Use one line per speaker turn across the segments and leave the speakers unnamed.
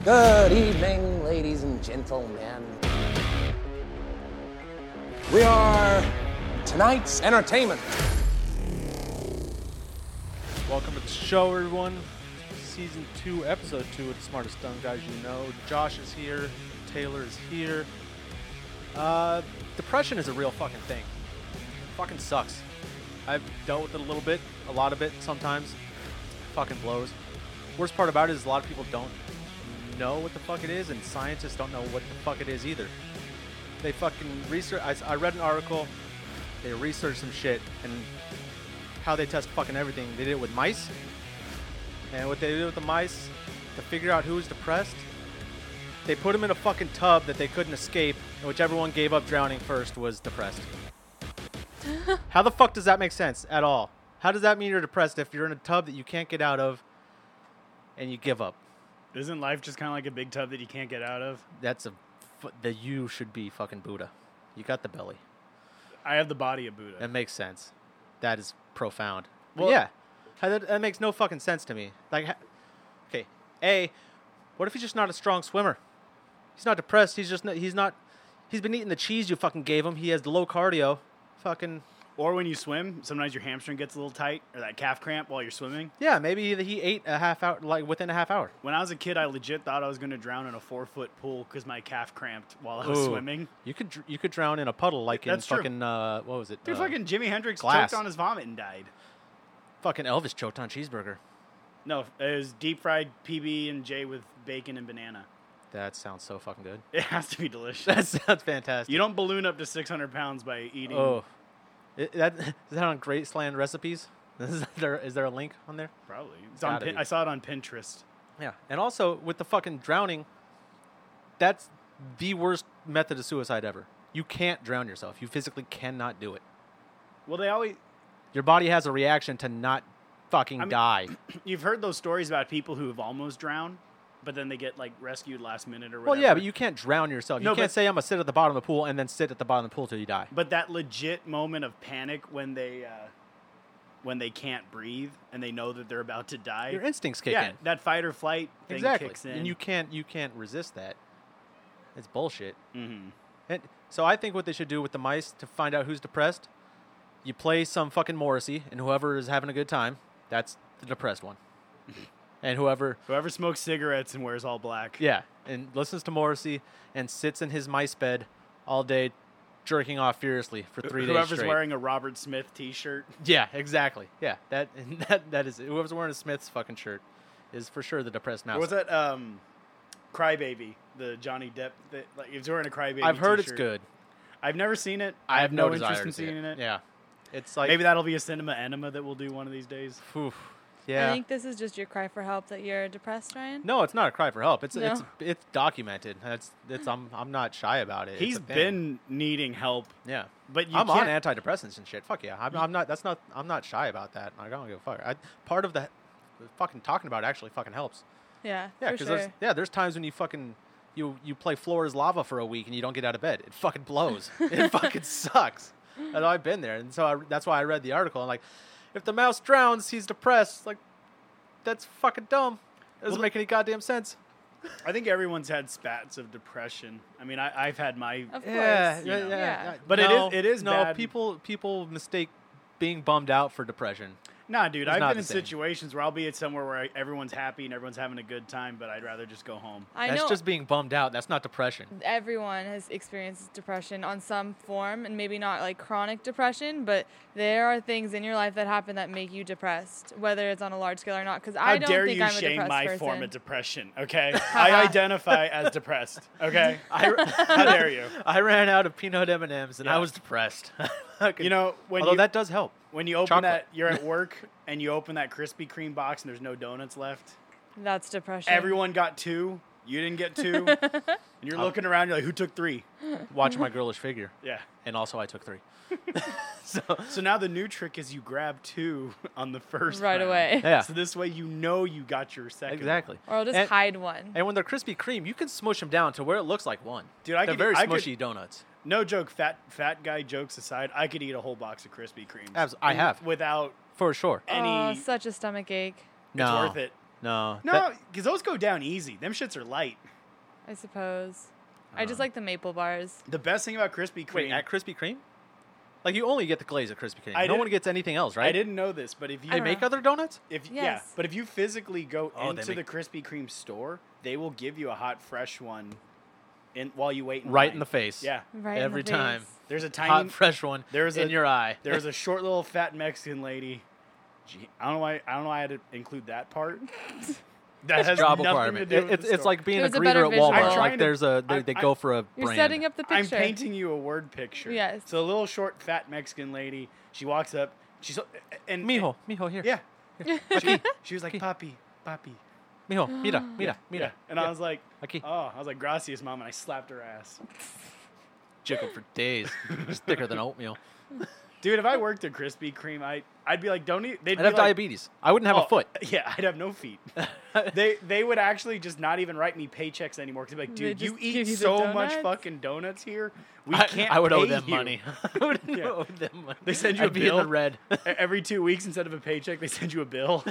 Good evening, ladies and gentlemen. We are tonight's entertainment.
Welcome to the show, everyone. Season 2, Episode 2 of The Smartest Dumb Guys You Know. Josh is here. Taylor is here. Depression is a real fucking thing. It fucking sucks. I've dealt with it a little bit, a lot of it sometimes. It fucking blows. Worst part about it is a lot of people don't know what the fuck it is, and scientists don't know what the fuck it is either. They fucking research. I read an article. They researched some shit and how they test fucking everything. They did it with mice, and what they did with the mice to figure out who was depressed, they put them in a fucking tub that they couldn't escape, and whichever one gave up drowning first was depressed. How the fuck does that make sense at all? How does that mean you're depressed if you're in a tub that you can't get out of and you give up?
Isn't life just kind of like a big tub that you can't get out of?
That you should be fucking Buddha. You got the belly.
I have the body of Buddha.
That makes sense. That is profound. But
Well-
yeah, that makes no fucking sense to me. Like, okay, what if he's just not a strong swimmer? He's not depressed. He's been eating the cheese you fucking gave him. He has low cardio. Fucking.
Or when you swim, sometimes your hamstring gets a little tight, or that calf cramp while you're swimming.
Yeah, maybe he ate a half hour, like within a half hour.
When I was a kid, I legit thought I was going to drown in a 4-foot pool because my calf cramped while I was swimming.
You could drown in a puddle like
That's
in
true.
fucking what was it?
Dude, fucking Jimi Hendrix
Glass.
choked on his vomit and died.
Fucking Elvis choked on cheeseburger.
No, it was deep fried PB&J with bacon and banana.
That sounds so fucking good.
It has to be delicious.
That sounds fantastic.
You don't balloon up to 600 pounds by eating.
Oh, is that on Graceland Recipes? Is there a link on there?
Probably. It's
Gotta
on
be.
I saw it on Pinterest.
Yeah, and also with the fucking drowning, that's the worst method of suicide ever. You can't drown yourself. You physically cannot do it.
Well, they always...
Your body has a reaction to not fucking die.
You've heard those stories about people who have almost drowned, but then they get like rescued last minute or whatever.
Well, yeah, but you can't drown yourself.
No,
You can't
but-
say I'm gonna sit at the bottom of the pool and then sit at the bottom of the pool till you die.
But that legit moment of panic when they can't breathe and they know that they're about to die.
Your instincts kick
yeah,
in.
that fight or flight thing
Exactly,
kicks in.
and you can't resist that. It's bullshit.
Mm-hmm.
And so I think what they should do with the mice to find out who's depressed, you play some fucking Morrissey, and whoever is having a good time, that's the depressed one. And whoever
smokes cigarettes and wears all black.
yeah, and listens to Morrissay and sits in his mice bed all day jerking off furiously for 3 days
Whoever's
straight.
wearing a Robert Smith T-shirt.
Yeah, exactly. Yeah, that is it. Whoever's wearing a Smith's fucking shirt is for sure the depressed mouse.
Or was that Crybaby, the Johnny Depp? That, like, he's wearing a Crybaby
I've heard
T-shirt.
it's good.
I've never seen it.
I have no desire
interest in
to see
seeing it.
Yeah, it's like
Maybe that'll be a cinema enema that we'll do one of these days.
Oof, yeah.
I think this is just your cry for help that you're depressed, Ryan.
No, it's not a cry for help. It's
No?
it's documented. I'm not shy about it. It's
He's
a thing.
been needing help,
yeah.
but you
I'm on
can't.
antidepressants and shit. Fuck yeah. I'm not shy about that. I don't give a fuck. Part of the fucking talking about it actually fucking helps.
Yeah,
Yeah,
for
because
sure.
there's times when you fucking you play floor is lava for a week and you don't get out of bed. It fucking blows. It fucking sucks. And I've been there, and so that's why I read the article. And like, if the mouse drowns, he's depressed. Like, that's fucking dumb. It doesn't
Well,
make any goddamn sense.
I think everyone's had spats of depression. I mean, I've had my.
Of
Yeah,
course.
yeah,
know.
yeah.
But it is
no.
bad.
People mistake being bummed out for depression.
Nah, dude,
It's
I've
not
been
the
in
same.
situations where I'll be at somewhere where everyone's happy and everyone's having a good time, but I'd rather just go home.
I
That's
know
just being bummed out. That's not depression.
everyone has experienced depression on some form, and maybe not like chronic depression, but there are things in your life that happen that make you depressed, whether it's on a large scale or not. Because
How
I don't
dare
think
you
I'm a
shame
depressed
my
person.
form of depression, okay? I identify as depressed, okay? How dare you?
I ran out of peanut M&Ms and I
Yeah.
was depressed.
You know,
Although that does help.
when you open
chocolate.
that, you're at work and you open that Krispy Kreme box and there's no donuts left.
That's depression.
Everyone got 2. You didn't get 2. And you're looking around, you're like, who took 3?
Watch my girlish figure.
Yeah.
And also I took 3.
So now the new trick is you grab 2 on the first
right
round.
away.
Yeah.
So this way you know you got your second.
Exactly.
Or I'll just
And-
hide one.
And when they're Krispy Kreme, you can smush them down to where it looks like one.
Dude, I
they're
could-
very
I could-
smushy donuts.
No joke, fat guy jokes aside, I could eat a whole box of Krispy Kremes.
I have.
Without
For sure.
any...
Oh, such a stomach ache.
No.
It's worth it.
No.
No, because those go down easy. Them shits are light.
I suppose. I just like the maple bars.
The best thing about Krispy Kreme.
Wait, at Krispy Kreme? Like, you only get the glaze at Krispy Kreme.
I
No
didn't-
one gets anything else, right?
I didn't know this, but if you
They make other donuts?
Yeah,
Yes.
but if you physically go
Oh, they
into the
make-
Krispy Kreme store, they will give you a hot, fresh one, while you wait.
Right
line.
in the face.
Yeah,
Right in
Every
the
time.
face.
there's a tiny,
Hot, fresh one
There's
in
a-
your eye.
there's a short little fat Mexican lady. I don't know why. I don't know why I had to include that part. That has
Job
nothing
requirement.
to do with
It's
the
it's
store.
like being a
There's a better
greeter at
visual.
Walmart.
I'm
trying
Like
to-
there's they go for a
You're
brand.
setting up the
I'm
picture.
painting you a word picture.
Yes.
So a little short fat Mexican lady. She walks up. And
Mijo, here.
Yeah. She was like, "Papi, papi."
Mijo, mira.
Yeah. And I was like,
Aquí.
"Oh," I was like, "Gracias, mom," and I slapped her ass.
Jiggle for days. It's thicker than oatmeal.
Dude, if I worked at Krispy Kreme, I'd be like, "Don't eat." They'd
I'd
be
have
like,
diabetes. I wouldn't have
"Oh,
a foot.
Yeah, I'd have no feet. They would actually just not even write me paychecks anymore because they'd be like,
They
"Dude, you
just
eat
give you the
so much
donuts?
fucking donuts here. We
I
can't.
would owe
pay
them
you."
money. I would
Yeah.
owe them money.
They send you a
I'd be in
bill?
the red.
Every 2 weeks, instead of a paycheck, they send you a bill.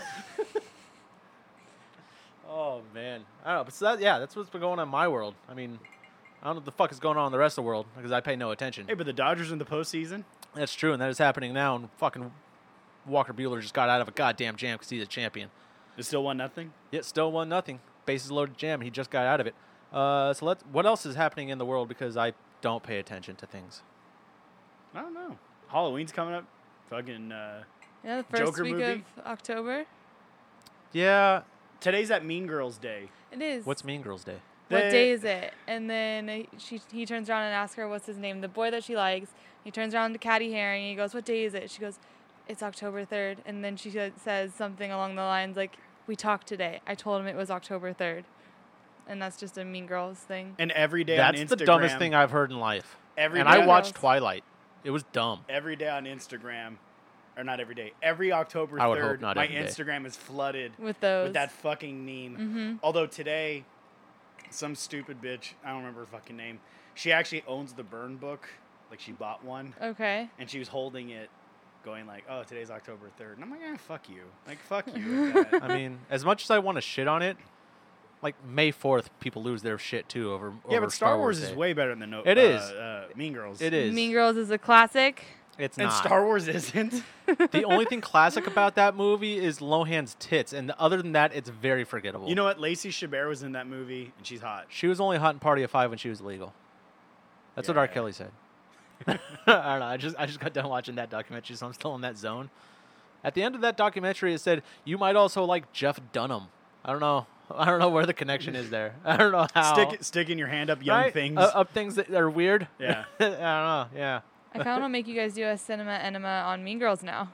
Oh man, I don't know. But so that's what's been going on in my world. I mean, I don't know what the fuck is going on in the rest of the world because I pay no attention.
Hey, but the Dodgers in the postseason.
That's true, and that is happening now. And fucking Walker Buehler just got out of a goddamn jam because he's a champion.
It still 1-0.
Yet still 1-0. Bases loaded jam. He just got out of it. So what else is happening in the world because I don't pay attention to things.
I don't know. Halloween's coming up. Fucking.
Yeah, the first
Joker
week
movie?
of October.
Yeah.
Today's that Mean Girls Day.
It is.
What's Mean Girls Day?
What
They-
day is it? And then he turns around and asks her what's his name, the boy that she likes. He turns around to Caddy Herring and he goes, "What day is it?" She goes, "It's October 3rd." And then she says something along the lines like, "We talked today. I told him it was October 3rd." And that's just a Mean Girls thing.
And every day
That's
on Instagram.
the dumbest thing I've heard in life.
Every
and
day-
I watched
Girls.
Twilight. It was dumb.
Every day on Instagram, or not every day. Every October
I would hope
3rd,
not
my
every day.
Instagram is flooded
With those.
with that fucking meme. Although today, some stupid bitch, I don't remember her fucking name, she actually owns the Burn book. Like, she bought one,
Okay.
and she was holding it, going like, "Oh, today's October 3rd." And I'm like, fuck you. Like, fuck you. with that.
I mean, as much as I want to shit on it, like May 4th, people lose their shit too over
Yeah, but Star Wars
Day.
is way better than
It is.
Mean Girls.
It is.
Mean Girls is a classic.
It's
And
not.
Star Wars isn't.
The only thing classic about that movie is Lohan's tits, and other than that, it's very forgettable.
You know what? Lacey Chabert was in that movie, and she's hot.
she was only hot in Party of Five when she was legal. That's what R.
Yeah.
Kelly said. I don't know. I just got done watching that documentary, so I'm still in that zone. At the end of that documentary, it said you might also like Jeff Dunham. I don't know. I don't know where the connection is there. I don't know how.
Sticking your hand up, young
Right?
things.
Of things that are weird.
Yeah.
I don't know. Yeah.
I kind of want to make you guys do a cinema enema on Mean Girls now.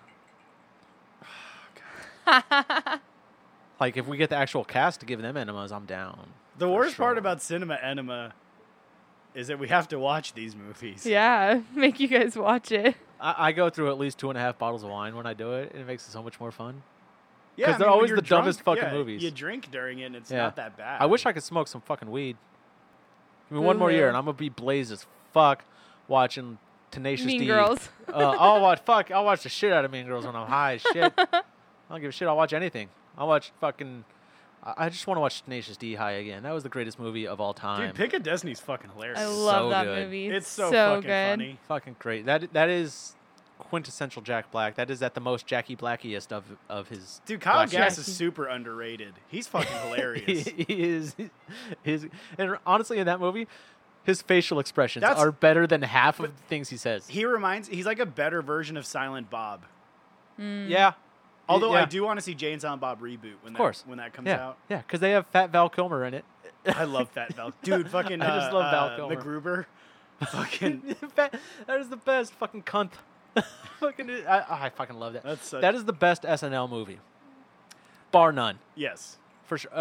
Like if we get the actual cast to give them enemas, I'm down.
The
For
worst part
sure.
about Cinema Enema is that we have to watch these movies.
Yeah, make you guys watch it.
I go through at least 2.5 bottles of wine when I do it, and it makes it so much more fun.
Yeah,
'Cause they're
when
always
you're
the dumbest
drunk,
fucking
yeah,
movies.
You drink during it, and it's
Yeah.
not that bad.
I wish I could smoke some fucking weed. Give me one more year,
Ooh.
and I'm gonna be blazed as fuck watching Tenacious
Mean
D.
Girls.
I'll watch the shit out of Mean Girls when I'm high as shit. I don't give a shit. I'll watch anything. I'll watch fucking. I just want to watch Tenacious D high again. That was the greatest movie of all time.
Dude, Pick of Destiny's fucking hilarious.
I love that
good.
movie.
It's so,
so
fucking
good.
funny.
Fucking great. That is quintessential Jack Black. That is at the most Jackie Blackiest of his.
Dude, Kyle
Black
Gass
shit.
is super underrated. He's fucking hilarious.
he is. And honestly, in that movie, his facial expressions
That's-
are better than half of the things he says.
He's like a better version of Silent Bob.
Yeah.
Although
Yeah.
I do want to see Jay and Silent Bob reboot when when that comes
yeah.
out.
Yeah, because they have Fat Val Kilmer in it.
I love Fat Val. Dude, fucking
I just love Val Kilmer.
MacGruber. Fucking
That is the best fucking cunt. I fucking love that.
That's such-
That is the best SNL movie, bar none,
yes.
for sure.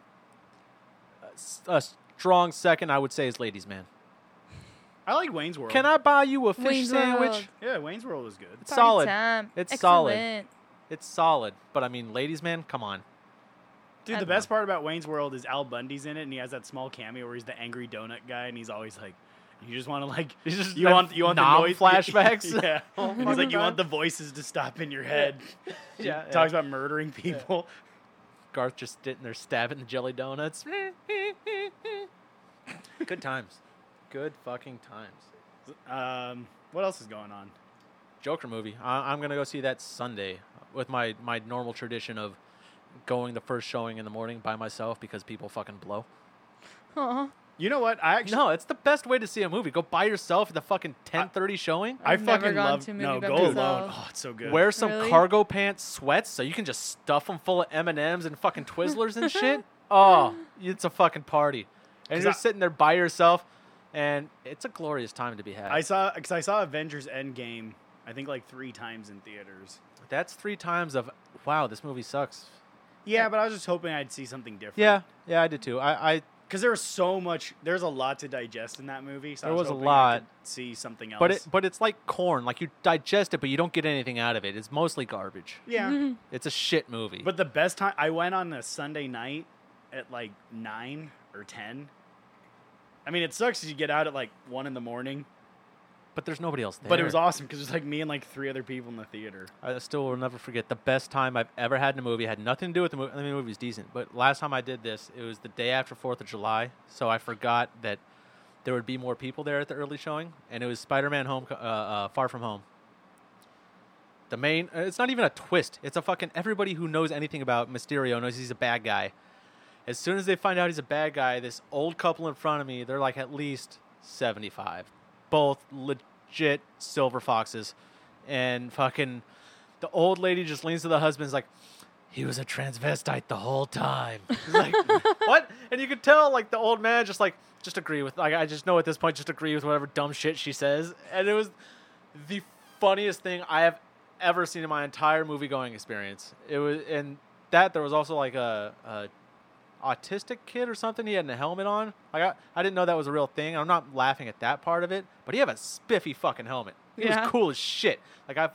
A strong second, I would say, is Ladies Man.
I like Wayne's World.
Can I buy you a fish
Wayne's
sandwich?
World.
Yeah, Wayne's World was good.
It's
Party
solid.
time.
It's solid.
Excellent.
It's solid, but I mean, Ladies Man, come on.
Dude, the best part about Wayne's World is Al Bundy's in it, and he has that small cameo where he's the angry donut guy, and he's always like, you just want to like,
He's just
you
that
want the
knob
noise
flashbacks?
yeah,
Oh
and he's
my
like, you
God.
want the voices to stop in your head.
Yeah,
Talks about murdering people.
Garth just sitting there stabbing the jelly donuts. Good times. Good fucking times.
What else is going on?
Joker movie. I'm going to go see that Sunday with my normal tradition of going the first showing in the morning by myself because people fucking blow.
Aw.
You know what? I actually
No, it's the best way to see a movie. Go by yourself at the fucking 10:30 showing.
I
I've never
fucking
gone
love
to a movie
no
by
go
myself.
alone. Oh, it's so good.
Wear some
Really?
cargo pants sweats so you can just stuff them full of M&Ms and fucking Twizzlers and shit. Oh, it's a fucking party. And
'Cause
you're
I-
sitting there by yourself, and it's a glorious time to be had.
I saw Avengers Endgame. I think like 3 times in theaters.
That's 3 times of wow, this movie sucks.
Yeah, but I was just hoping I'd see something different.
Yeah, I did too. I
Because there's a lot to digest in that movie. So
There
I
was a
hoping I
lot.
could see something else.
but it's like corn. Like you digest it, but you don't get anything out of it. It's mostly garbage.
yeah.
It's a shit movie.
But the best time I went on a Sunday night at like 9 or 10. I mean, it sucks 'cause you get out at like 1 in the morning.
But there's nobody else there.
But it was awesome because it was like me and like 3 other people in the theater.
I still will never forget the best time I've ever had in a movie. It had nothing to do with the movie. I mean, the movie was decent, but last time I did this, it was the day after 4th of July, so I forgot that there would be more people there at the early showing, and it was Spider-Man Far From Home. The main, it's not even a twist. It's a fucking, everybody who knows anything about Mysterio knows he's a bad guy. As soon as they find out he's a bad guy, this old couple in front of me, they're like at least 75. Both legit silver foxes. And fucking the old lady just leans to the husband, is like, he was a transvestite the whole time. He's like, what? And you could tell, like, the old man just agree with, like, I just know at this point, just agree with whatever dumb shit she says. And it was the funniest thing I have ever seen in my entire movie-going experience. It was, and that there was also, like, a autistic kid or something. He had a helmet on. Like, I didn't know that was a real thing. I'm not laughing at that part of it, but he had a spiffy fucking helmet. It
Yeah.
was cool as shit. Like, if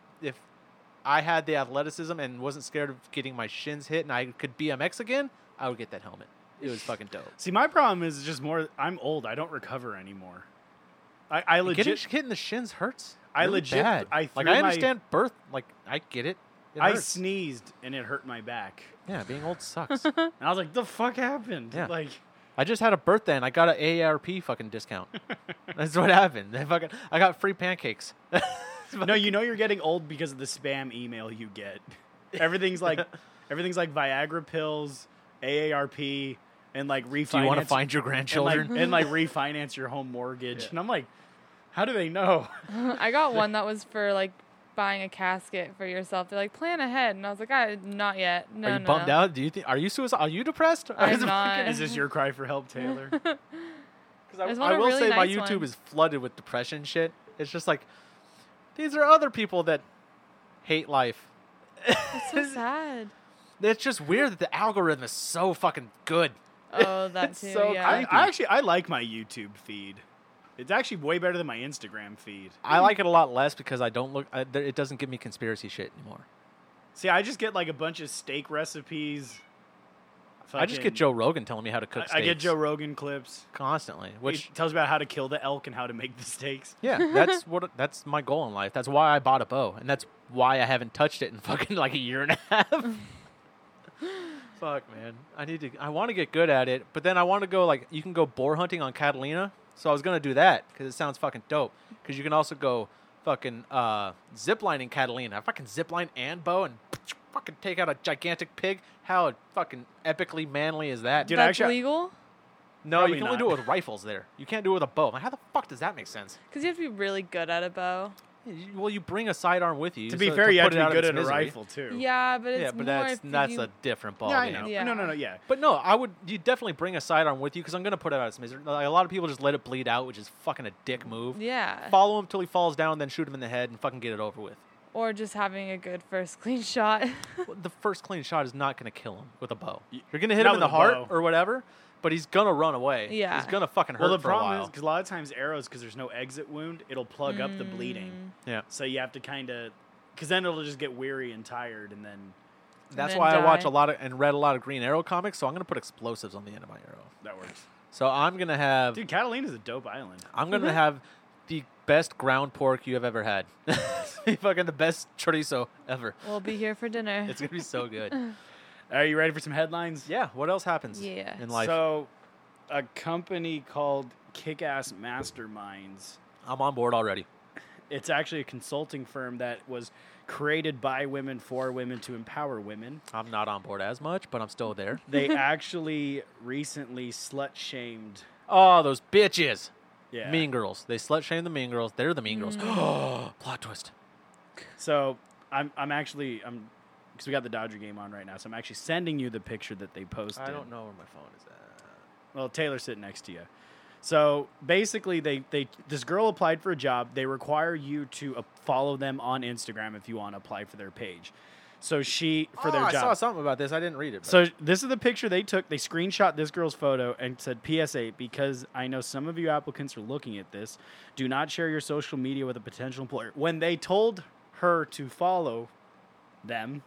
I had the athleticism and wasn't scared of getting my shins hit and I could BMX again, I would get that helmet. It was fucking dope.
See, my problem is just more. I'm old. I don't recover anymore. I legit.
Getting hit in the shins hurts.
I
really
legit-
bad.
I
like
threw
I
my-
understand birth. Like I get it. It
I
hurts.
sneezed and it hurt my back.
Yeah, being old sucks.
And I was like, the fuck happened?
Yeah.
Like,
I just had a birthday and I got an AARP fucking discount. That's what happened. I got free pancakes.
no, you know you're getting old because of the spam email you get. Everything's like Viagra pills, AARP, and like refinance.
Do you want to find your
and
grandchildren?
and like refinance your home mortgage?
Yeah.
And I'm like, how do they know?
I got one that was for like buying a casket for yourself. They're like, plan ahead, and I was like, not yet. No,
Are you
no,
bummed
no.
out? Do you think? Are you suicidal? Are you depressed? Or
I'm
is it
not.
fucking-
Is this your cry for help, Taylor?
Because
There's
I
one a
will
really
say my
nice
YouTube
one.
is flooded with depression shit. It's just like these are other people that hate life.
It's so sad.
It's just weird that the algorithm is so fucking good.
Oh, that
It's
too.
so
yeah.
creepy.
I like my YouTube feed. It's actually way better than my Instagram feed.
I like it a lot less because I don't look. It doesn't give me conspiracy shit anymore.
See, I just get like a bunch of steak recipes.
I just get
Fucking-
Joe Rogan telling me how to cook steaks.
I get Joe Rogan clips,
constantly, which
which tells about how to kill the elk and how to make the steaks.
yeah, that's my goal in life. That's why I bought a bow, and that's why I haven't touched it in fucking like a year and a half. Fuck, man. I want to get good at it, but then I want to go like you can go boar hunting on Catalina. So I was gonna do that because it sounds fucking dope. Because you can also go fucking ziplining Catalina. I fucking zipline and bow and fucking take out a gigantic pig. How fucking epically manly is that?
Dude,
That's
actually-
legal?
No,
Probably
you can only
not.
do it with rifles there. You can't do it with a bow. Like, how the fuck does that make sense?
Because you have to be really good at a bow.
Well, you bring a sidearm with you.
To be
so-
fair, you have
put
to
it
be
out of
good
its
at a
misery.
rifle too.
Yeah, but it's
Yeah, but
more if
that's
you,
a different ball
Yeah, I
game.
know.
Yeah.
No, yeah.
But no, you definitely bring a sidearm with you because I'm gonna put it out of its misery. Like, a lot of people just let it bleed out, which is fucking a dick move.
Yeah.
Follow him till he falls down, then shoot him in the head and fucking get it over with.
Or just having a good first clean shot.
Well, the first clean shot is not gonna kill him with a bow.
Y-
You're gonna hit
not
him in the
with a
heart
bow.
or whatever, but he's gonna run away.
Yeah.
He's gonna fucking hurt
Well, the
for a
problem
while.
is because a lot of times arrows, because there's no exit wound, it'll plug up the bleeding.
Yeah.
So you have to kind of, because then it'll just get weary and tired, and then
That's
then
why I watch
die.
a lot of and read a lot of Green Arrow comics, so I'm gonna put explosives on the end of my arrow.
that works.
So I'm gonna have
Dude, Catalina's a dope island.
I'm gonna have the best ground pork you have ever had. Fucking the best chorizo ever.
We'll be here for dinner.
It's gonna be so good.
Are you ready for some headlines?
Yeah. What else happens
Yeah.
in life?
So, a company called Kick-Ass Masterminds.
I'm on board already.
It's actually a consulting firm that was created by women for women to empower women.
I'm not on board as much, but I'm still there.
They actually recently slut-shamed.
Oh, those bitches.
Yeah.
Mean Girls. They slut-shame the Mean Girls. They're the Mean Girls. Plot twist.
So I'm because we got the Dodger game on right now. So I'm actually sending you the picture that they posted.
I don't know where my phone is at.
Well, Taylor's sitting next to you. So basically, this girl applied for a job. They require you to follow them on Instagram if you want to apply for their page. So for their
I
job.
saw something about this. I didn't read it. But.
So this is the picture they took. They screenshot this girl's photo and said, PSA, because I know some of you applicants are looking at this, do not share your social media with a potential employer. When they told her to follow them,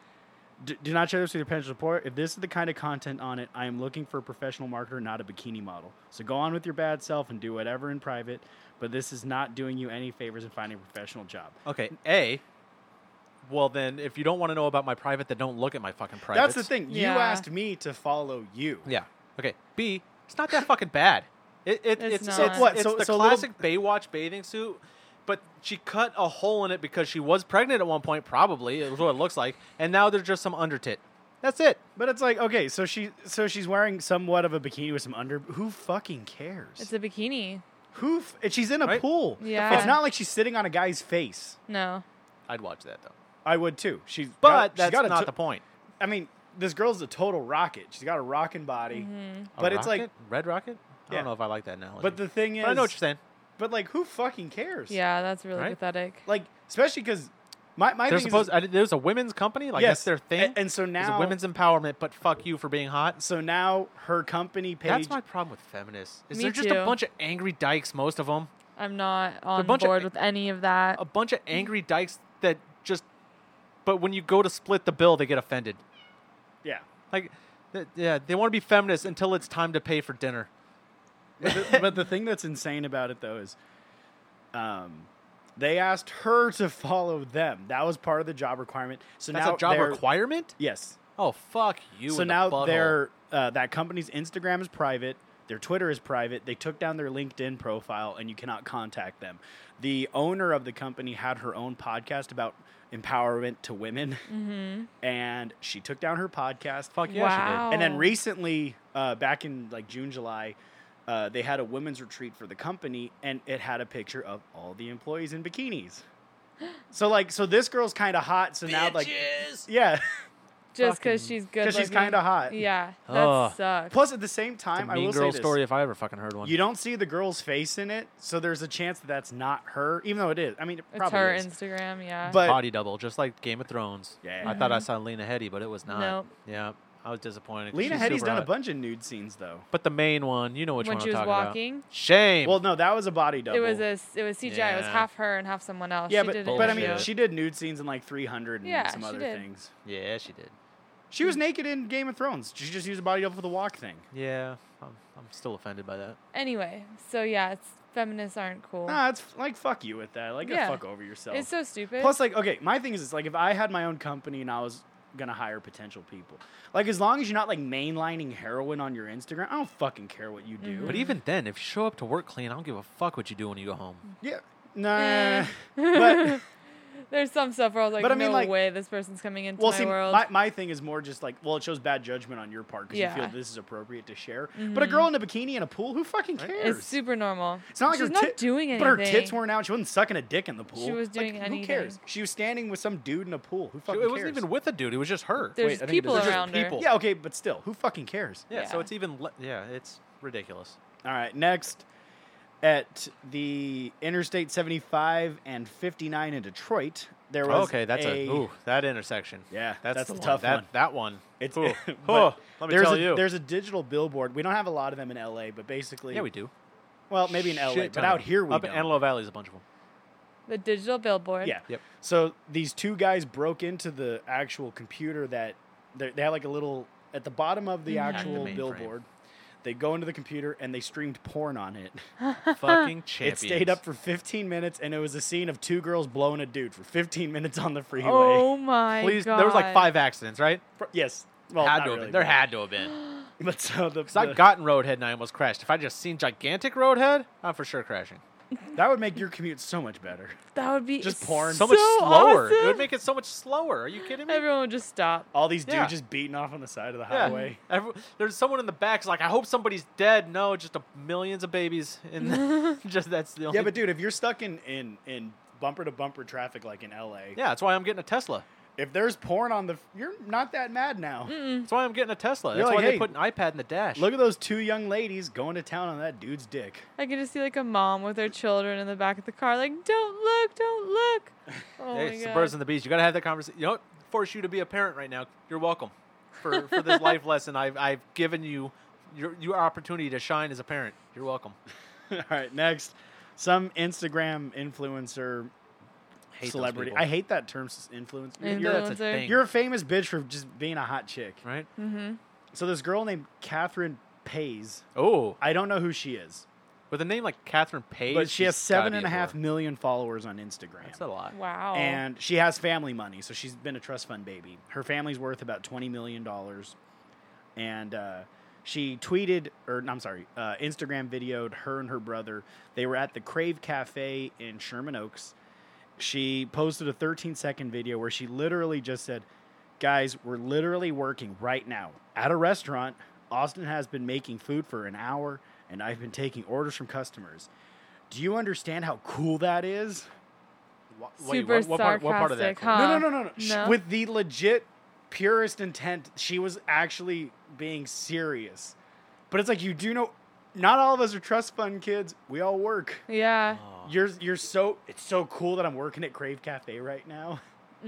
do not share this with your potential employer. If this is the kind of content on it, I am looking for a professional marketer, not a bikini model. So go on with your bad self and do whatever in private, but this is not doing you any favors in finding a professional job.
Okay, well then, if you don't want to know about my private, then don't look at my fucking private.
That's the thing. You
Yeah.
asked me to follow you.
Yeah. Okay. B, it's not that fucking bad.
It's not.
So what?
It's
So-
the
so a little-
classic Baywatch bathing suit, but she cut a hole in it because she was pregnant at one point, probably. It was what it looks like. And now there's just some under tit. That's it.
But it's like, okay, so she's wearing somewhat of a bikini with some under. Who fucking cares?
It's a bikini.
And she's in a
Right?
pool.
Yeah.
It's not like she's sitting on a guy's face.
No.
I'd watch that, though.
I would too.
But
she's
that's
got
not the point.
I mean, this girl's a total rocket. She's got a rocking body.
Mm-hmm.
But
A
it's like,
rocket? Red Rocket? I
Yeah.
don't know if I like that analogy.
but the thing is,
But I know what you're saying.
But like, who fucking cares?
Yeah, that's really
Right?
pathetic.
Like, especially because my
They're
thing
supposed.
is,
There's a women's company. Like
yes,
that's their thing.
And so
It's
now,
women's empowerment. But fuck you for being hot.
so now her company page.
That's my problem with feminists. Is
Me
they're just
too.
a bunch of angry dykes, most of them.
I'm not on
bunch of-
board with any of that.
A bunch of angry dykes that just. But when you go to split the bill, they get offended.
Yeah.
Like, yeah, they want to be feminists until it's time to pay for dinner.
But the thing that's insane about it though is, they asked her to follow them. That was part of the job requirement. So
That's
now
a job
they're-
requirement?
Yes.
Oh, fuck you.
So
in the
now
butthole.
their that company's Instagram is private, their Twitter is private. They took down their LinkedIn profile, and you cannot contact them. The owner of the company had her own podcast about empowerment to women, and she took down her podcast.
Fuck yeah,
Wow.
And then recently, back in like June, July, they had a women's retreat for the company, and it had a picture of all the employees in bikinis. So this girl's kind of hot. So now, like, yeah.
Just because
fucking-
she's good.
'Cause she's
looking.
kinda hot.
Yeah, that
Ugh.
sucks.
Plus, at the same
It's
time,
a
I
mean
will
girl
say this:
story if I ever fucking heard one.
you don't see the girl's face in it, so there's a chance that that's not her, even though it is. I mean, it
it's
probably
her
is.
Instagram. Yeah.
But
Body double, just like Game of Thrones.
Yeah.
I thought I saw Lena Headey, but it was not.
Nope.
Yeah, I was disappointed. 'cause
Lena
she's
Headey's
super
done a
hot.
bunch of nude scenes though.
But the main one, you know which
when
one
she
I'm
was
talking
walking,
about. Shame.
Well, no, that was a body double.
it was CGI. It was
Yeah.
half her and half someone else.
yeah,
she
but
did
I
it
mean,
Bullshit.
she did nude scenes in like 300 and
Yeah,
some
she
other
did.
things.
Yeah, she did.
She was naked in Game of Thrones. She just used a body double for the walk thing.
Yeah, I'm still offended by that.
Anyway, so yeah, feminists aren't cool.
Nah, it's like fuck you with that. Like,
Yeah.
fuck over yourself.
It's so stupid.
Plus, like, okay, my thing is, it's like if I had my own company and I was gonna hire potential people, like as long as you're not like mainlining heroin on your Instagram, I don't fucking care what you do.
But even then, if you show up to work clean, I don't give a fuck what you do when you go home.
Yeah, nah. but
There's some stuff where I was like,
But I mean,
no
like-
way this person's coming into
well,
my
see,
world.
my thing is more just like, well, it shows bad judgment on your part because you
Yeah.
feel this is appropriate to share. But a girl in a bikini in a pool, who fucking cares?
It's super normal.
It's not like
She's
her
not
tit-
doing anything.
But her tits weren't out. She wasn't sucking a dick in the pool.
She was
Like,
doing
Who cares?
anything.
She was standing with some dude in a pool. Who fucking
It
cares?
wasn't even with a dude. It was just her.
There's
Wait, I think it
people
is. There's
around her.
people.
Yeah, okay, but still, who fucking cares?
Yeah, so
Yeah.
it's even. Yeah, it's ridiculous.
All right, next at the Interstate 75 and 59 in Detroit, there was
Okay, that's that intersection.
Yeah,
that's
that's
the
the
one.
tough
that,
one.
That one.
It's
Ooh.
but
Let me
there's
tell
a,
you.
There's a digital billboard. We don't have a lot of them in LA, but basically,
Yeah, we do.
Well, maybe in LA,
Shit
but
ton of
out
them.
here we
Up
don't.
in Antelope Valley is a bunch of them.
The digital billboard.
Yeah.
Yep.
So these two guys broke into the actual computer that they had like a little at the bottom of the actual
mainframe.
billboard. They go into the computer and they streamed porn on it.
Fucking
It
champions.
stayed up for 15 minutes, and it was a scene of two girls blowing a dude for 15 minutes on the freeway.
Oh my
Please,
god.
there was like 5 accidents, right?
Yes. Well,
had
not
to have
really,
been. There
but-
had to have been.
But so
Because I've gotten Roadhead and I almost crashed. If I just seen gigantic Roadhead, I'm for sure crashing.
that would make your commute so much better.
That would be
Just porn.
So much slower. It
awesome.
would make it so much slower. Are you kidding me?
Everyone would just stop.
All these dudes
Yeah.
just beating off on the side of the
Yeah.
highway.
There's someone in the back. Like, I hope somebody's dead. No, just millions of babies. And just that's the only.
Yeah, but dude, if you're stuck in bumper to bumper traffic like in LA,
yeah, that's why I'm getting a Tesla.
if there's porn on the, you're not that mad now.
That's why I'm getting a Tesla.
You're
That's
like,
why
hey,
they put an iPad in the dash.
Look at those two young ladies going to town on that dude's dick.
I could just see like a mom with her children in the back of the car, like, don't look, don't look. Oh
Hey,
my
it's the
God.
birds and the bees. You gotta have that conversation. You know what? Force you to be a parent right now. You're welcome for this life lesson. I've given you your opportunity to shine as a parent. You're welcome.
All right, next, some Instagram influencer
Hate those
celebrity.
people.
I hate that term, influencer.
That's a
Influencer.
thing,
You're a famous bitch for just being a hot chick.
right?
So this girl named Catherine Pays.
Oh,
I don't know who she is,
with a name like Catherine Page,
but she has
she's gotta be a
7.5
whore.
million followers on Instagram.
That's a lot.
Wow.
And she has family money, so she's been a trust fund baby. Her family's worth about $20 million. And she tweeted, Instagram videoed her and her brother. They were at the Crave Cafe in Sherman Oaks. She posted a 13-second video where she literally just said, guys, we're literally working right now at a restaurant. Austin has been making food for an hour, and I've been taking orders from customers. Do you understand how cool that is?
Super
what part of that?
sarcastic, huh?
No.
No?
With the legit purest intent, she was actually being serious. But it's like, you do know, not all of us are trust fund kids. We all work.
Yeah.
You're so, it's so cool that I'm working at Crave Cafe right now.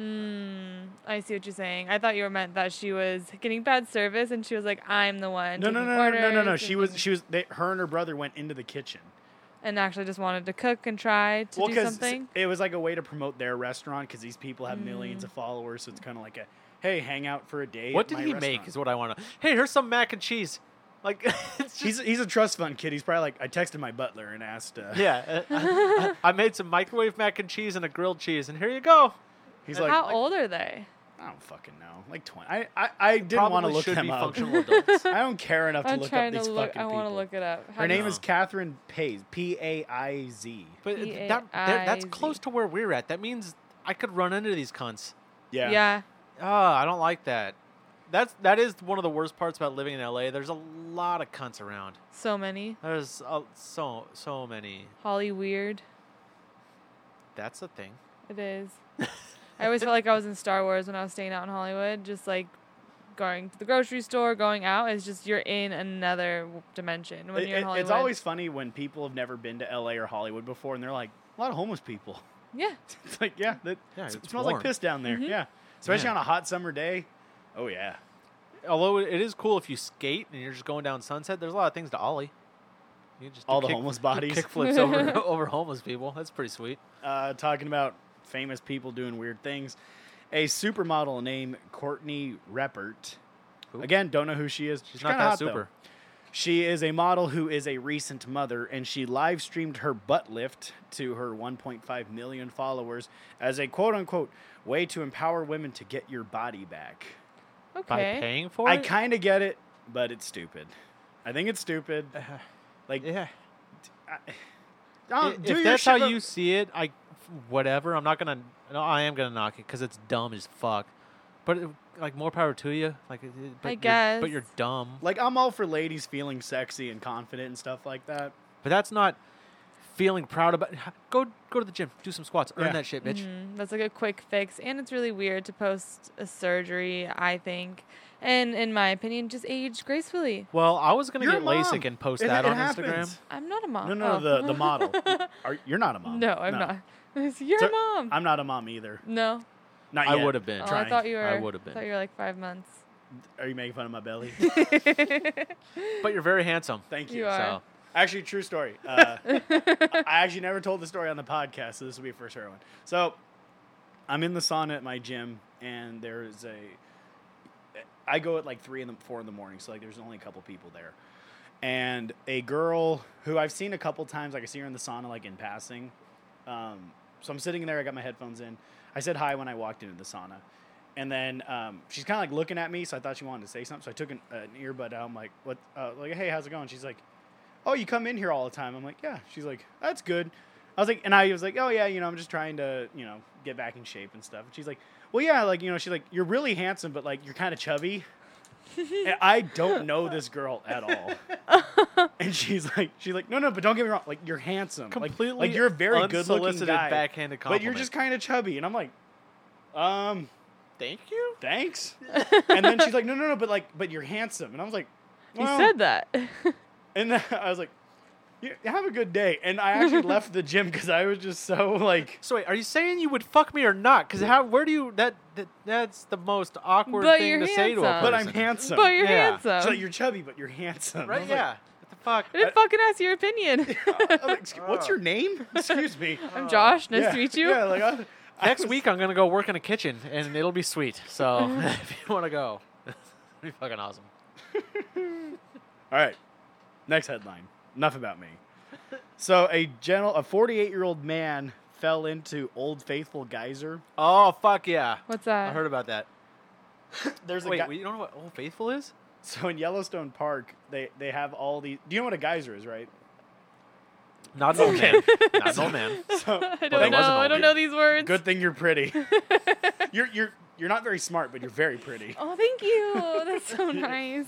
I see what you're saying. I thought you were meant that she was getting bad service and she was like, I'm the one.
No.
taking orders
She
and-
was. Her and her brother went into the kitchen.
And actually just wanted to cook and try to do
Because
something.
it was like a way to promote their restaurant because these people have millions of followers. So it's kind of like a, hey, hang out for a day.
What
at
did
my
he
restaurant.
make? Is what I want to. Hey, here's some mac and cheese. Like, it's just,
He's a trust fund kid. He's probably like, I texted my butler and asked.
yeah. I made some microwave mac and cheese and a grilled cheese, and here you go.
He's like,
How old are they?
I don't fucking know. Like 20. I didn't want to
Probably
look
should
them
be
up.
functional adults.
I don't care enough to
I'm
look up
trying
these
to look.
fucking
I
people.
want to look it up. How
Her
do
name
you-
is Catherine Pays. P-A-I-Z.
But that's
P-A-I-Z.
close to where we're at. That means I could run into these cunts.
Yeah.
Yeah.
I don't like that. That is one of the worst parts about living in LA. There's a lot of cunts around.
So many.
There's so many.
Holly Weird.
That's a thing.
It is. I always felt like I was in Star Wars when I was staying out in Hollywood. Just like going to the grocery store, going out. It's just you're in another dimension when you're in Hollywood.
It's always funny when people have never been to LA or Hollywood before and they're like, a lot of homeless people.
Yeah.
It's like, yeah,
Yeah,
it
it's
smells
warm.
like piss down there. Yeah. Especially
Yeah.
on a hot summer day. Oh, yeah.
Although it is cool if you skate and you're just going down Sunset. There's a lot of things to ollie. You can just do
All the homeless bodies.
kick flips over homeless people. That's pretty sweet.
Talking about famous people doing weird things. A supermodel named Courtney Reppert.
Who?
Again, don't know who she is.
She's not
kinda
that
hot, though.
super.
She is a model who is a recent mother, and she live streamed her butt lift to her 1.5 million followers as a quote unquote way to empower women to get your body back.
By
Okay.
paying for
I
it.
kind of get it, but it's stupid. I think it's stupid. Like,
Yeah.
do
If
your
that's
shit
how
up-
you see it, whatever. I'm not gonna. No, I am gonna knock it because it's dumb as fuck. But like, more power to you. Like, but
guess.
But you're dumb.
Like, I'm all for ladies feeling sexy and confident and stuff like that.
But that's not feeling proud about. Go to the gym, do some squats, earn
Yeah.
that shit, bitch.
That's like a quick fix, and it's really weird to post a surgery, I think. And in my opinion, just age gracefully.
Well, I was gonna
You're
get
a mom.
LASIK and post
It-
that
it
on
happens.
Instagram.
I'm not a mom.
No,
Oh.
the model. You're not a mom.
No, I'm not. You're
So-
a mom.
I'm not a mom either.
No.
Not
I
yet.
would have been.
Oh,
trying.
I thought you were.
I would've been.
Thought you were like 5 months.
Are you making fun of my belly?
But you're very handsome.
Thank you.
You are.
So
Actually, true story. I actually never told the story on the podcast, so this will be a first heard one. So, I'm in the sauna at my gym, and there's I go at like 4 in the morning, so like there's only a couple people there. And a girl who I've seen a couple times, like I see her in the sauna, like in passing. So I'm sitting there, I got my headphones in. I said hi when I walked into the sauna. And then she's kind of like looking at me, so I thought she wanted to say something. So I took an earbud out. I'm like, "What? Like, hey, how's it going?" She's like, "Oh, you come in here all the time." I'm like, "Yeah." She's like, "That's good." I was like, "Oh yeah, I'm just trying to, get back in shape and stuff." And she's like, "Well, yeah, like, she's like, you're really handsome, but like, you're kind of chubby." And I don't know this girl at all. And she's like, no, but don't get me wrong, like, you're handsome,
Completely
like you're a very good-looking
unsolicited
guy,
backhanded
but
compliment.
you're just kind of chubby. And I'm like,
Thank you.
thanks. And then she's like, no, but you're handsome. And I was like,
He
well,
said that.
And then I was like, you have a good day. And I actually left the gym because I was just so like,
So wait, are you saying you would fuck me or not? Because where do you that's the most awkward
But
thing
you're
to say to a person.
handsome.
but I'm handsome.
But you're
Yeah.
handsome.
She's like, you're chubby, but you're handsome. I
Right?
was
Yeah. What the fuck?
I didn't fucking ask your opinion.
Like, what's your name? Excuse me.
I'm Josh. Nice
Yeah,
to meet you.
Yeah, like
Next week I'm gonna go work in a kitchen and it'll be sweet. So if you want to go, it'll be fucking awesome.
All right. Next headline. Enough about me. So a 48-year-old man fell into Old Faithful geyser.
Oh fuck yeah!
What's that?
I heard about that.
There's a
Wait,
guy.
you don't know what Old Faithful is?
So in Yellowstone Park, they have all these. Do you know what a geyser is, right?
Not an old man. Not an old man.
So
I
Well,
don't
that wasn't
know. I
all
don't
good.
know these words.
good thing you're pretty. You're not very smart, but you're very pretty.
Oh, thank you. That's so nice.